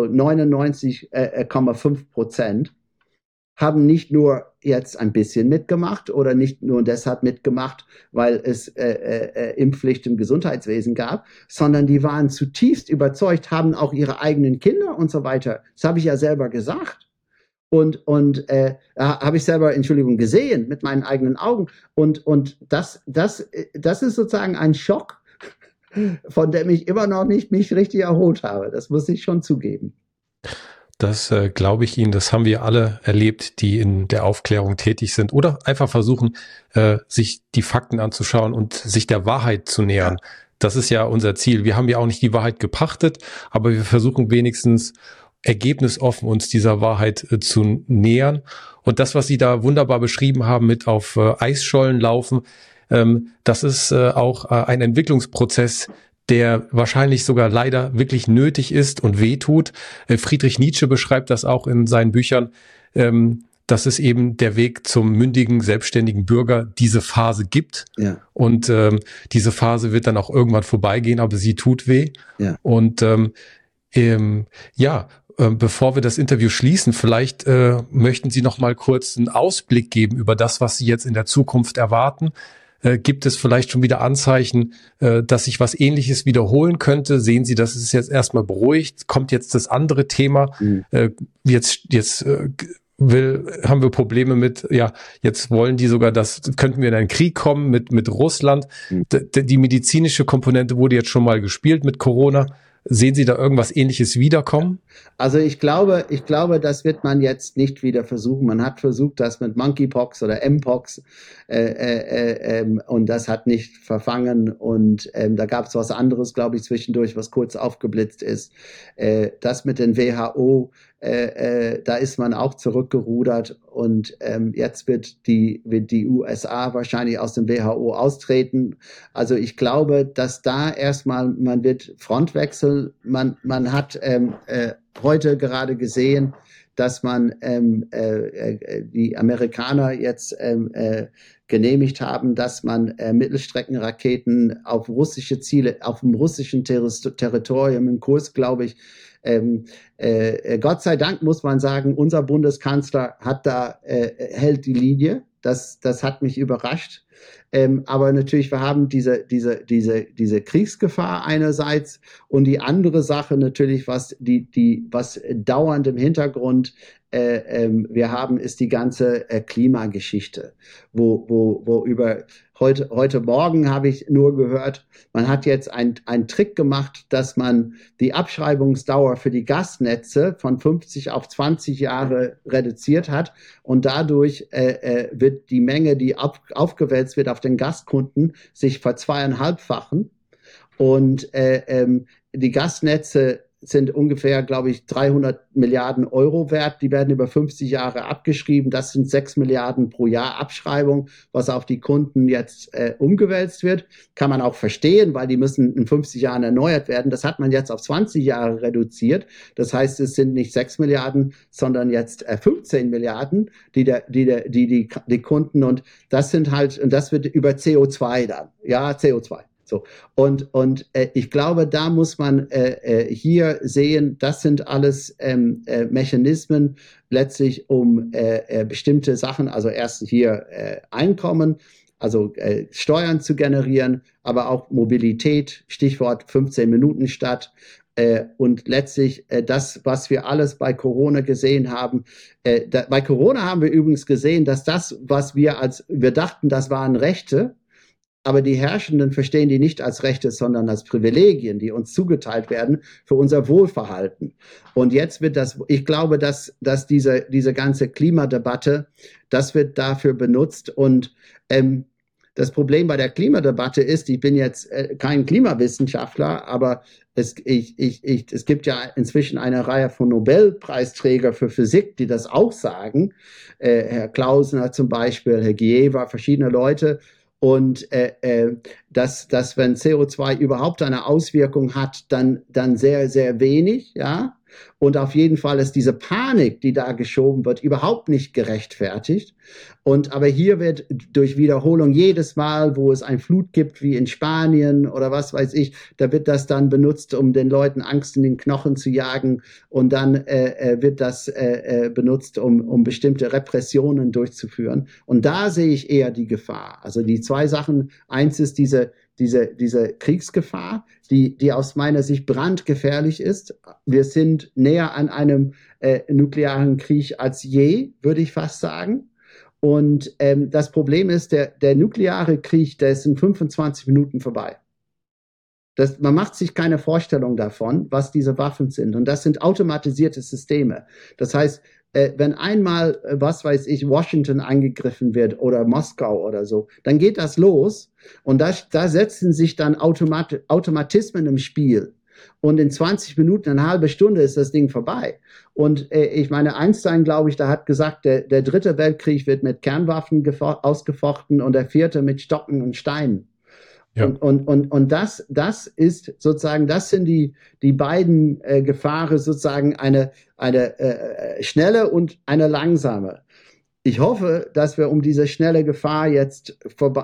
99,5%, haben nicht nur jetzt ein bisschen mitgemacht oder nicht nur deshalb mitgemacht, weil es Impfpflicht im Gesundheitswesen gab, sondern die waren zutiefst überzeugt, haben auch ihre eigenen Kinder und so weiter. Das habe ich ja selber gesagt. Und habe ich selber, Entschuldigung, gesehen mit meinen eigenen Augen. Und das ist sozusagen ein Schock, von dem ich immer noch nicht mich richtig erholt habe. Das muss ich schon zugeben. Das glaube ich Ihnen, das haben wir alle erlebt, die in der Aufklärung tätig sind oder einfach versuchen, sich die Fakten anzuschauen und sich der Wahrheit zu nähern. Ja. Das ist ja unser Ziel. Wir haben ja auch nicht die Wahrheit gepachtet, aber wir versuchen wenigstens ergebnisoffen uns dieser Wahrheit zu nähern. Und das, was Sie da wunderbar beschrieben haben mit auf Eisschollen laufen, das ist auch ein Entwicklungsprozess, der wahrscheinlich sogar leider wirklich nötig ist und wehtut. Friedrich Nietzsche beschreibt das auch in seinen Büchern, dass es eben der Weg zum mündigen, selbstständigen Bürger diese Phase gibt. Ja. Und diese Phase wird dann auch irgendwann vorbeigehen, aber sie tut weh. Ja. Und bevor wir das Interview schließen, vielleicht möchten Sie noch mal kurz einen Ausblick geben über das, was Sie jetzt in der Zukunft erwarten. Gibt es vielleicht schon wieder Anzeichen, dass sich was Ähnliches wiederholen könnte? Sehen Sie, dass es jetzt erstmal beruhigt? Kommt jetzt das andere Thema? Jetzt haben wir Probleme mit, jetzt wollen die sogar, könnten wir in einen Krieg kommen mit Russland. Die medizinische Komponente wurde jetzt schon mal gespielt mit Corona. Sehen Sie da irgendwas Ähnliches wiederkommen? Also ich glaube, das wird man jetzt nicht wieder versuchen. Man hat versucht, das mit Monkeypox oder Mpox und das hat nicht verfangen. Und da gab es was anderes, glaube ich, zwischendurch, was kurz aufgeblitzt ist. Das mit den WHO, da ist man auch zurückgerudert und jetzt wird die USA wahrscheinlich aus dem WHO austreten. Also ich glaube, dass da erstmal, man wird Frontwechsel, man hat heute gerade gesehen, dass man die Amerikaner jetzt genehmigt haben, dass man Mittelstreckenraketen auf russische Ziele, auf dem russischen Territorium im Kurs, glaube ich, Gott sei Dank muss man sagen, unser Bundeskanzler hält die Linie. Das hat mich überrascht. Aber natürlich, wir haben diese Kriegsgefahr einerseits und die andere Sache natürlich, was dauernd im Hintergrund wir haben, ist die ganze Klimageschichte, wo über heute Morgen habe ich nur gehört, man hat jetzt einen Trick gemacht, dass man die Abschreibungsdauer für die Gasnetze von 50 auf 20 Jahre reduziert hat und dadurch wird die Menge, die aufgewälzt wird auf den Gaskunden, sich verzweieinhalbfachen und die Gasnetze sind ungefähr, glaube ich, 300 Milliarden Euro wert. Die werden über 50 Jahre abgeschrieben. Das sind 6 Milliarden pro Jahr Abschreibung, was auf die Kunden jetzt umgewälzt wird. Kann man auch verstehen, weil die müssen in 50 Jahren erneuert werden. Das hat man jetzt auf 20 Jahre reduziert. Das heißt, es sind nicht 6 Milliarden, sondern jetzt 15 Milliarden, die Kunden, und das sind halt, und das wird über CO2 dann. Ja, CO2. So. Und ich glaube, da muss man hier sehen, das sind alles Mechanismen letztlich, um bestimmte Sachen, also erst hier Einkommen, also Steuern zu generieren, aber auch Mobilität, Stichwort 15 Minuten Stadt. Und letztlich das, was wir alles bei Corona gesehen haben. Bei Corona haben wir übrigens gesehen, dass das, was wir dachten, das waren Rechte, aber die Herrschenden verstehen die nicht als Rechte, sondern als Privilegien, die uns zugeteilt werden für unser Wohlverhalten. Und jetzt wird ich glaube, dass diese ganze Klimadebatte, das wird dafür benutzt. Und das Problem bei der Klimadebatte ist, ich bin jetzt kein Klimawissenschaftler, aber es gibt ja inzwischen eine Reihe von Nobelpreisträgern für Physik, die das auch sagen. Herr Klausner zum Beispiel, Herr Gieva, verschiedene Leute. Und dass wenn CO2 überhaupt eine Auswirkung hat, dann sehr, sehr wenig, ja. Und auf jeden Fall ist diese Panik, die da geschoben wird, überhaupt nicht gerechtfertigt. Aber hier wird durch Wiederholung jedes Mal, wo es eine Flut gibt, wie in Spanien oder was weiß ich, da wird das dann benutzt, um den Leuten Angst in den Knochen zu jagen. Und dann wird das benutzt, um bestimmte Repressionen durchzuführen. Und da sehe ich eher die Gefahr. Also die zwei Sachen. Eins ist diese Kriegsgefahr, die aus meiner Sicht brandgefährlich ist. Wir sind näher an einem nuklearen Krieg als je, würde ich fast sagen. Und das Problem ist, der nukleare Krieg, der ist in 25 Minuten vorbei. Man macht sich keine Vorstellung davon, was diese Waffen sind. Und das sind automatisierte Systeme. Das heißt, wenn einmal, was weiß ich, Washington angegriffen wird oder Moskau oder so, dann geht das los und da setzen sich dann Automatismen im Spiel. Und in 20 Minuten, eine halbe Stunde ist das Ding vorbei. Und ich meine, Einstein, glaube ich, da hat gesagt, der dritte Weltkrieg wird mit Kernwaffen ausgefochten und der vierte mit Stocken und Steinen. Ja. Und das ist sozusagen, das sind die beiden Gefahren, sozusagen eine schnelle und eine langsame. Ich hoffe, dass wir um diese schnelle Gefahr jetzt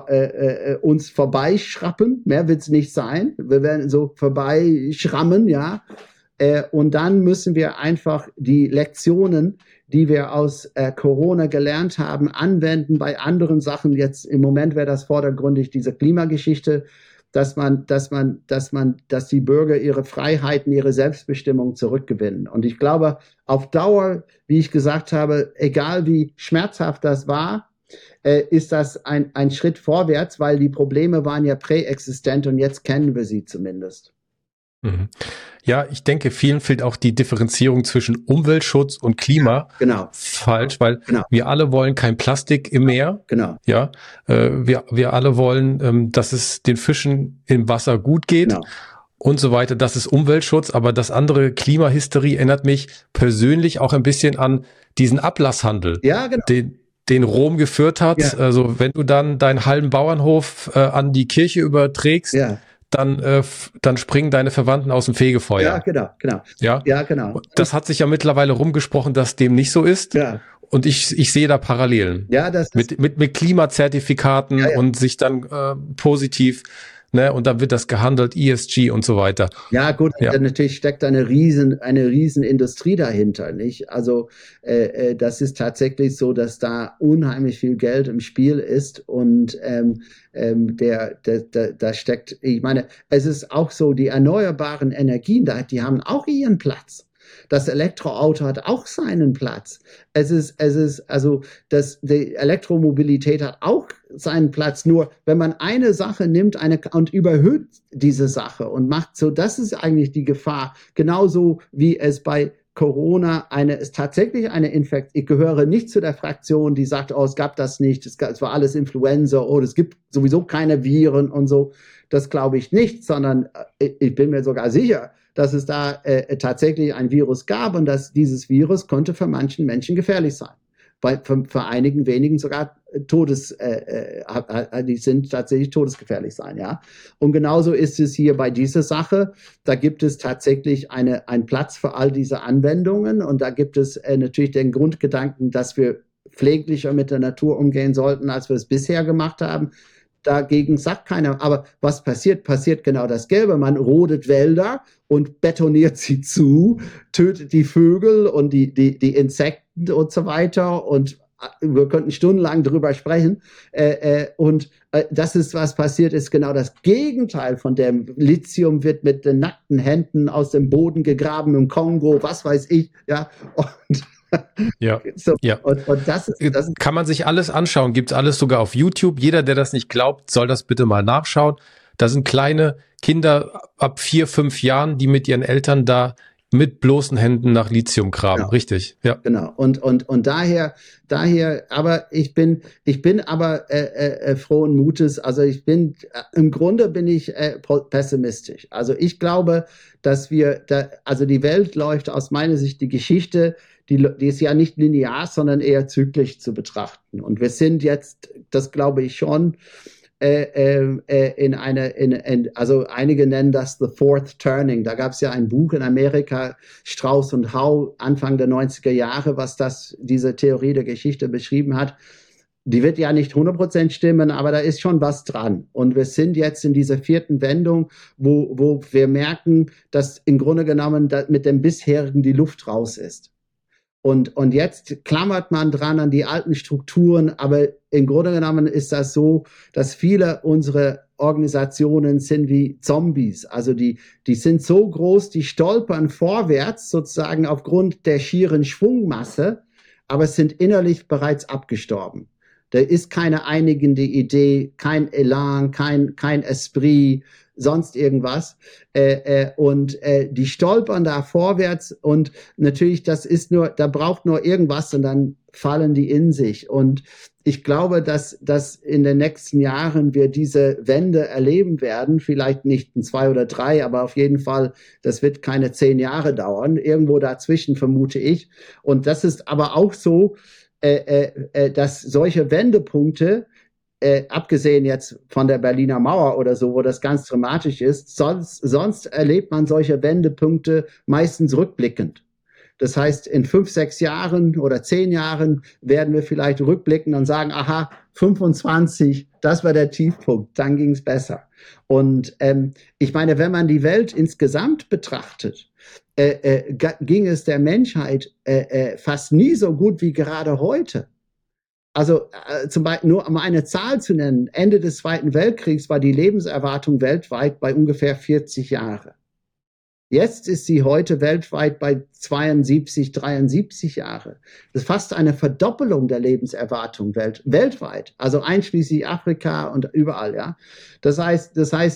uns vorbeischrappen. Mehr wird es nicht sein. Wir werden so vorbeischrammen, ja. Und dann müssen wir einfach die Lektionen, die wir aus Corona gelernt haben, anwenden bei anderen Sachen. Jetzt im Moment wäre das vordergründig diese Klimageschichte, dass die Bürger ihre Freiheiten, ihre Selbstbestimmung zurückgewinnen. Und ich glaube, auf Dauer, wie ich gesagt habe, egal wie schmerzhaft das war, ist das ein Schritt vorwärts, weil die Probleme waren ja präexistent und jetzt kennen wir sie zumindest. Ja, ich denke, vielen fehlt auch die Differenzierung zwischen Umweltschutz und Klima. Genau. Falsch, weil wir alle wollen kein Plastik im Meer. Genau. Ja, wir alle wollen, dass es den Fischen im Wasser gut geht. Genau. Und so weiter. Das ist Umweltschutz, aber das andere, Klimahysterie, erinnert mich persönlich auch ein bisschen an diesen Ablasshandel, ja, genau. den Rom geführt hat. Ja. Also wenn du dann deinen halben Bauernhof an die Kirche überträgst, ja, dann springen deine Verwandten aus dem Fegefeuer. Ja, genau. Ja, genau. Das hat sich ja mittlerweile rumgesprochen, dass dem nicht so ist. Ja. Und ich sehe da Parallelen. Ja, mit Klimazertifikaten und sich dann positiv, ne, und dann wird das gehandelt, ESG und so weiter. Ja, gut, natürlich steckt eine riesen Industrie dahinter, nicht? Also das ist tatsächlich so, dass da unheimlich viel Geld im Spiel ist und da steckt, ich meine, es ist auch so, die erneuerbaren Energien, die haben auch ihren Platz. Das Elektroauto hat auch seinen Platz. Die Elektromobilität hat auch seinen Platz. Nur wenn man eine Sache nimmt und überhöht diese Sache und macht so, das ist eigentlich die Gefahr. Genauso wie es bei Corona ist tatsächlich eine Infektion. Ich gehöre nicht zu der Fraktion, die sagt, oh, es gab das nicht, es war alles Influenza, oder es gibt sowieso keine Viren und so. Das glaube ich nicht, sondern ich bin mir sogar sicher, dass es da tatsächlich ein Virus gab und dass dieses Virus konnte für manchen Menschen gefährlich sein. Für einigen wenigen sogar die sind tatsächlich todesgefährlich sein, ja. Und genauso ist es hier bei dieser Sache. Da gibt es tatsächlich einen Platz für all diese Anwendungen und da gibt es natürlich den Grundgedanken, dass wir pfleglicher mit der Natur umgehen sollten, als wir es bisher gemacht haben. Dagegen sagt keiner. Aber was passiert? Passiert genau das Gelbe. Man rodet Wälder und betoniert sie zu, tötet die Vögel und die Insekten und so weiter. Und wir könnten stundenlang drüber sprechen. Das ist, was passiert ist, genau das Gegenteil von dem. Lithium wird mit den nackten Händen aus dem Boden gegraben im Kongo, was weiß ich. Ja, und ja. Und das kann man sich alles anschauen, gibt es alles sogar auf YouTube. Jeder, der das nicht glaubt, soll das bitte mal nachschauen. Da sind kleine Kinder ab 4, 5 Jahren, die mit ihren Eltern da mit bloßen Händen nach Lithium graben, genau. Richtig, ja. Genau. Und daher, aber ich bin aber frohen Mutes. Also im Grunde bin ich pessimistisch. Also ich glaube, dass die Welt läuft aus meiner Sicht, die Geschichte, die ist ja nicht linear, sondern eher zyklisch zu betrachten. Und wir sind jetzt, das glaube ich schon, also einige nennen das The Fourth Turning. Da gab es ja ein Buch in Amerika, Strauss und Howe, Anfang der 90er Jahre, was diese Theorie der Geschichte beschrieben hat. Die wird ja nicht 100% stimmen, aber da ist schon was dran. Und wir sind jetzt in dieser 4. Wendung, wo wir merken, dass im Grunde genommen mit dem bisherigen die Luft raus ist. Und jetzt klammert man dran an die alten Strukturen, aber im Grunde genommen ist das so, dass viele unserer Organisationen sind wie Zombies. Also die sind so groß, die stolpern vorwärts sozusagen aufgrund der schieren Schwungmasse, aber sind innerlich bereits abgestorben. Da ist keine einigende Idee, kein Elan, kein Esprit, sonst irgendwas. Die stolpern da vorwärts und natürlich, da braucht nur irgendwas und dann fallen die in sich. Und ich glaube, dass in den nächsten Jahren wir diese Wende erleben werden, vielleicht nicht in 2 oder 3, aber auf jeden Fall, das wird keine 10 Jahre dauern, irgendwo dazwischen vermute ich. Und das ist aber auch so, dass solche Wendepunkte, abgesehen jetzt von der Berliner Mauer oder so, wo das ganz dramatisch ist, sonst erlebt man solche Wendepunkte meistens rückblickend. Das heißt, in 5, 6 Jahren oder 10 Jahren werden wir vielleicht rückblicken und sagen, aha, 25, das war der Tiefpunkt, dann ging es besser. Und ich meine, wenn man die Welt insgesamt betrachtet, ging es der Menschheit fast nie so gut wie gerade heute. Also zum Beispiel nur um eine Zahl zu nennen, Ende des Zweiten Weltkriegs war die Lebenserwartung weltweit bei ungefähr 40 Jahre. Jetzt ist sie heute weltweit bei 72, 73 Jahre. Das ist fast eine Verdoppelung der Lebenserwartung weltweit, also einschließlich Afrika und überall, ja. Das heißt,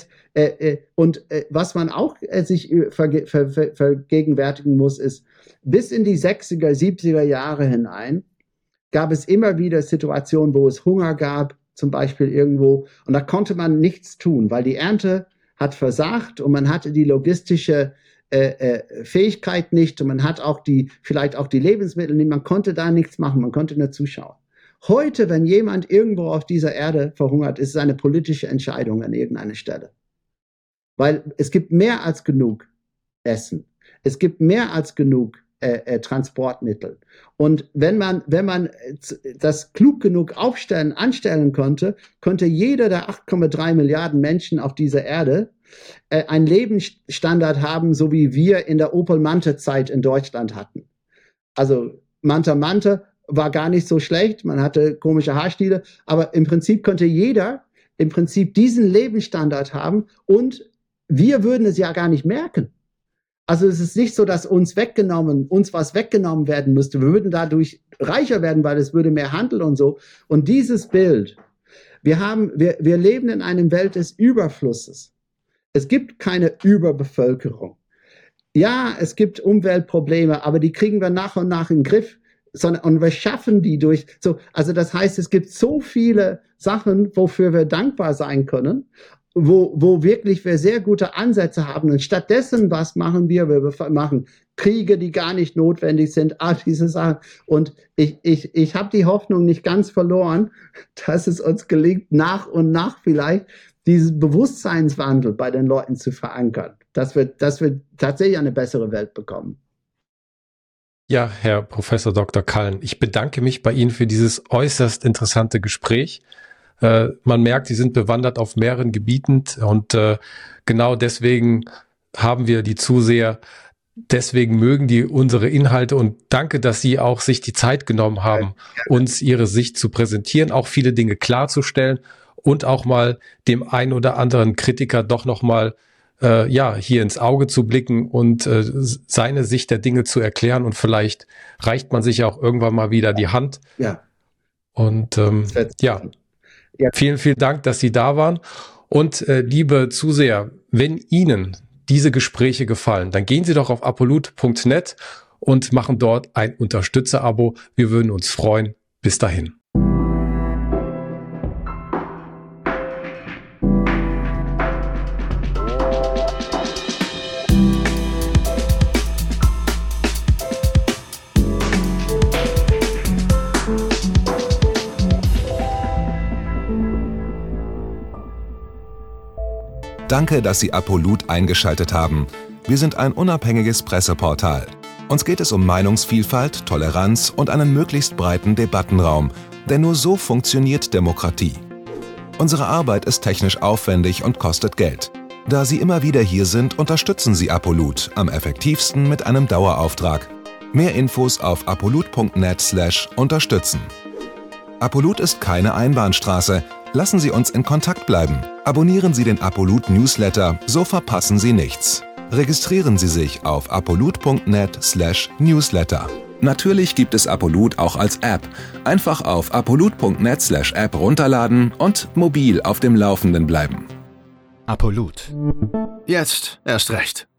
was man auch sich vergegenwärtigen muss, ist, bis in die 60er, 70er Jahre hinein gab es immer wieder Situationen, wo es Hunger gab, zum Beispiel irgendwo, und da konnte man nichts tun, weil die Ernte hat versagt und man hatte die logistische Fähigkeit nicht und man hat vielleicht auch die Lebensmittel nicht, man konnte da nichts machen, man konnte nur zuschauen. Heute, wenn jemand irgendwo auf dieser Erde verhungert, ist es eine politische Entscheidung an irgendeiner Stelle. Weil es gibt mehr als genug Essen. Es gibt mehr als genug Transportmittel. Und wenn man das klug genug anstellen konnte jeder der 8,3 Milliarden Menschen auf dieser Erde einen Lebensstandard haben, so wie wir in der Opel-Mante-Zeit in Deutschland hatten. Also Mante war gar nicht so schlecht, man hatte komische Haarstile, aber im Prinzip konnte jeder diesen Lebensstandard haben und wir würden es ja gar nicht merken. Also es ist nicht so, dass uns was weggenommen werden müsste. Wir würden dadurch reicher werden, weil es würde mehr Handel und so. Und dieses Bild, wir leben in einer Welt des Überflusses. Es gibt keine Überbevölkerung. Ja, es gibt Umweltprobleme, aber die kriegen wir nach und nach in den Griff. Und wir schaffen die also das heißt, es gibt so viele Sachen, wofür wir dankbar sein können. wo wirklich wir sehr gute Ansätze haben. Und stattdessen, was machen wir? Wir machen Kriege, die gar nicht notwendig sind, all diese Sachen. Und ich habe die Hoffnung nicht ganz verloren, dass es uns gelingt, nach und nach vielleicht diesen Bewusstseinswandel bei den Leuten zu verankern, dass wir tatsächlich eine bessere Welt bekommen. Ja, Herr Professor Dr. Cullen, ich bedanke mich bei Ihnen für dieses äußerst interessante Gespräch. Man merkt, Sie sind bewandert auf mehreren Gebieten und genau deswegen haben wir die Zuseher, deswegen mögen die unsere Inhalte und danke, dass Sie auch sich die Zeit genommen haben, uns Ihre Sicht zu präsentieren, auch viele Dinge klarzustellen und auch mal dem einen oder anderen Kritiker doch nochmal hier ins Auge zu blicken und seine Sicht der Dinge zu erklären und vielleicht reicht man sich auch irgendwann mal wieder die Hand. Ja. Und vielen, vielen Dank, dass Sie da waren. Und liebe Zuseher, wenn Ihnen diese Gespräche gefallen, dann gehen Sie doch auf apollut.net und machen dort ein Unterstützer-Abo. Wir würden uns freuen. Bis dahin. Danke, dass Sie Apollut eingeschaltet haben. Wir sind ein unabhängiges Presseportal. Uns geht es um Meinungsvielfalt, Toleranz und einen möglichst breiten Debattenraum, denn nur so funktioniert Demokratie. Unsere Arbeit ist technisch aufwendig und kostet Geld. Da Sie immer wieder hier sind, unterstützen Sie Apollut am effektivsten mit einem Dauerauftrag. Mehr Infos auf apollut.net/unterstützen. Apollut ist keine Einbahnstraße. Lassen Sie uns in Kontakt bleiben. Abonnieren Sie den Apollut Newsletter, so verpassen Sie nichts. Registrieren Sie sich auf apollut.net/newsletter. Natürlich gibt es Apollut auch als App. Einfach auf apollut.net/app runterladen und mobil auf dem Laufenden bleiben. Apollut. Jetzt erst recht.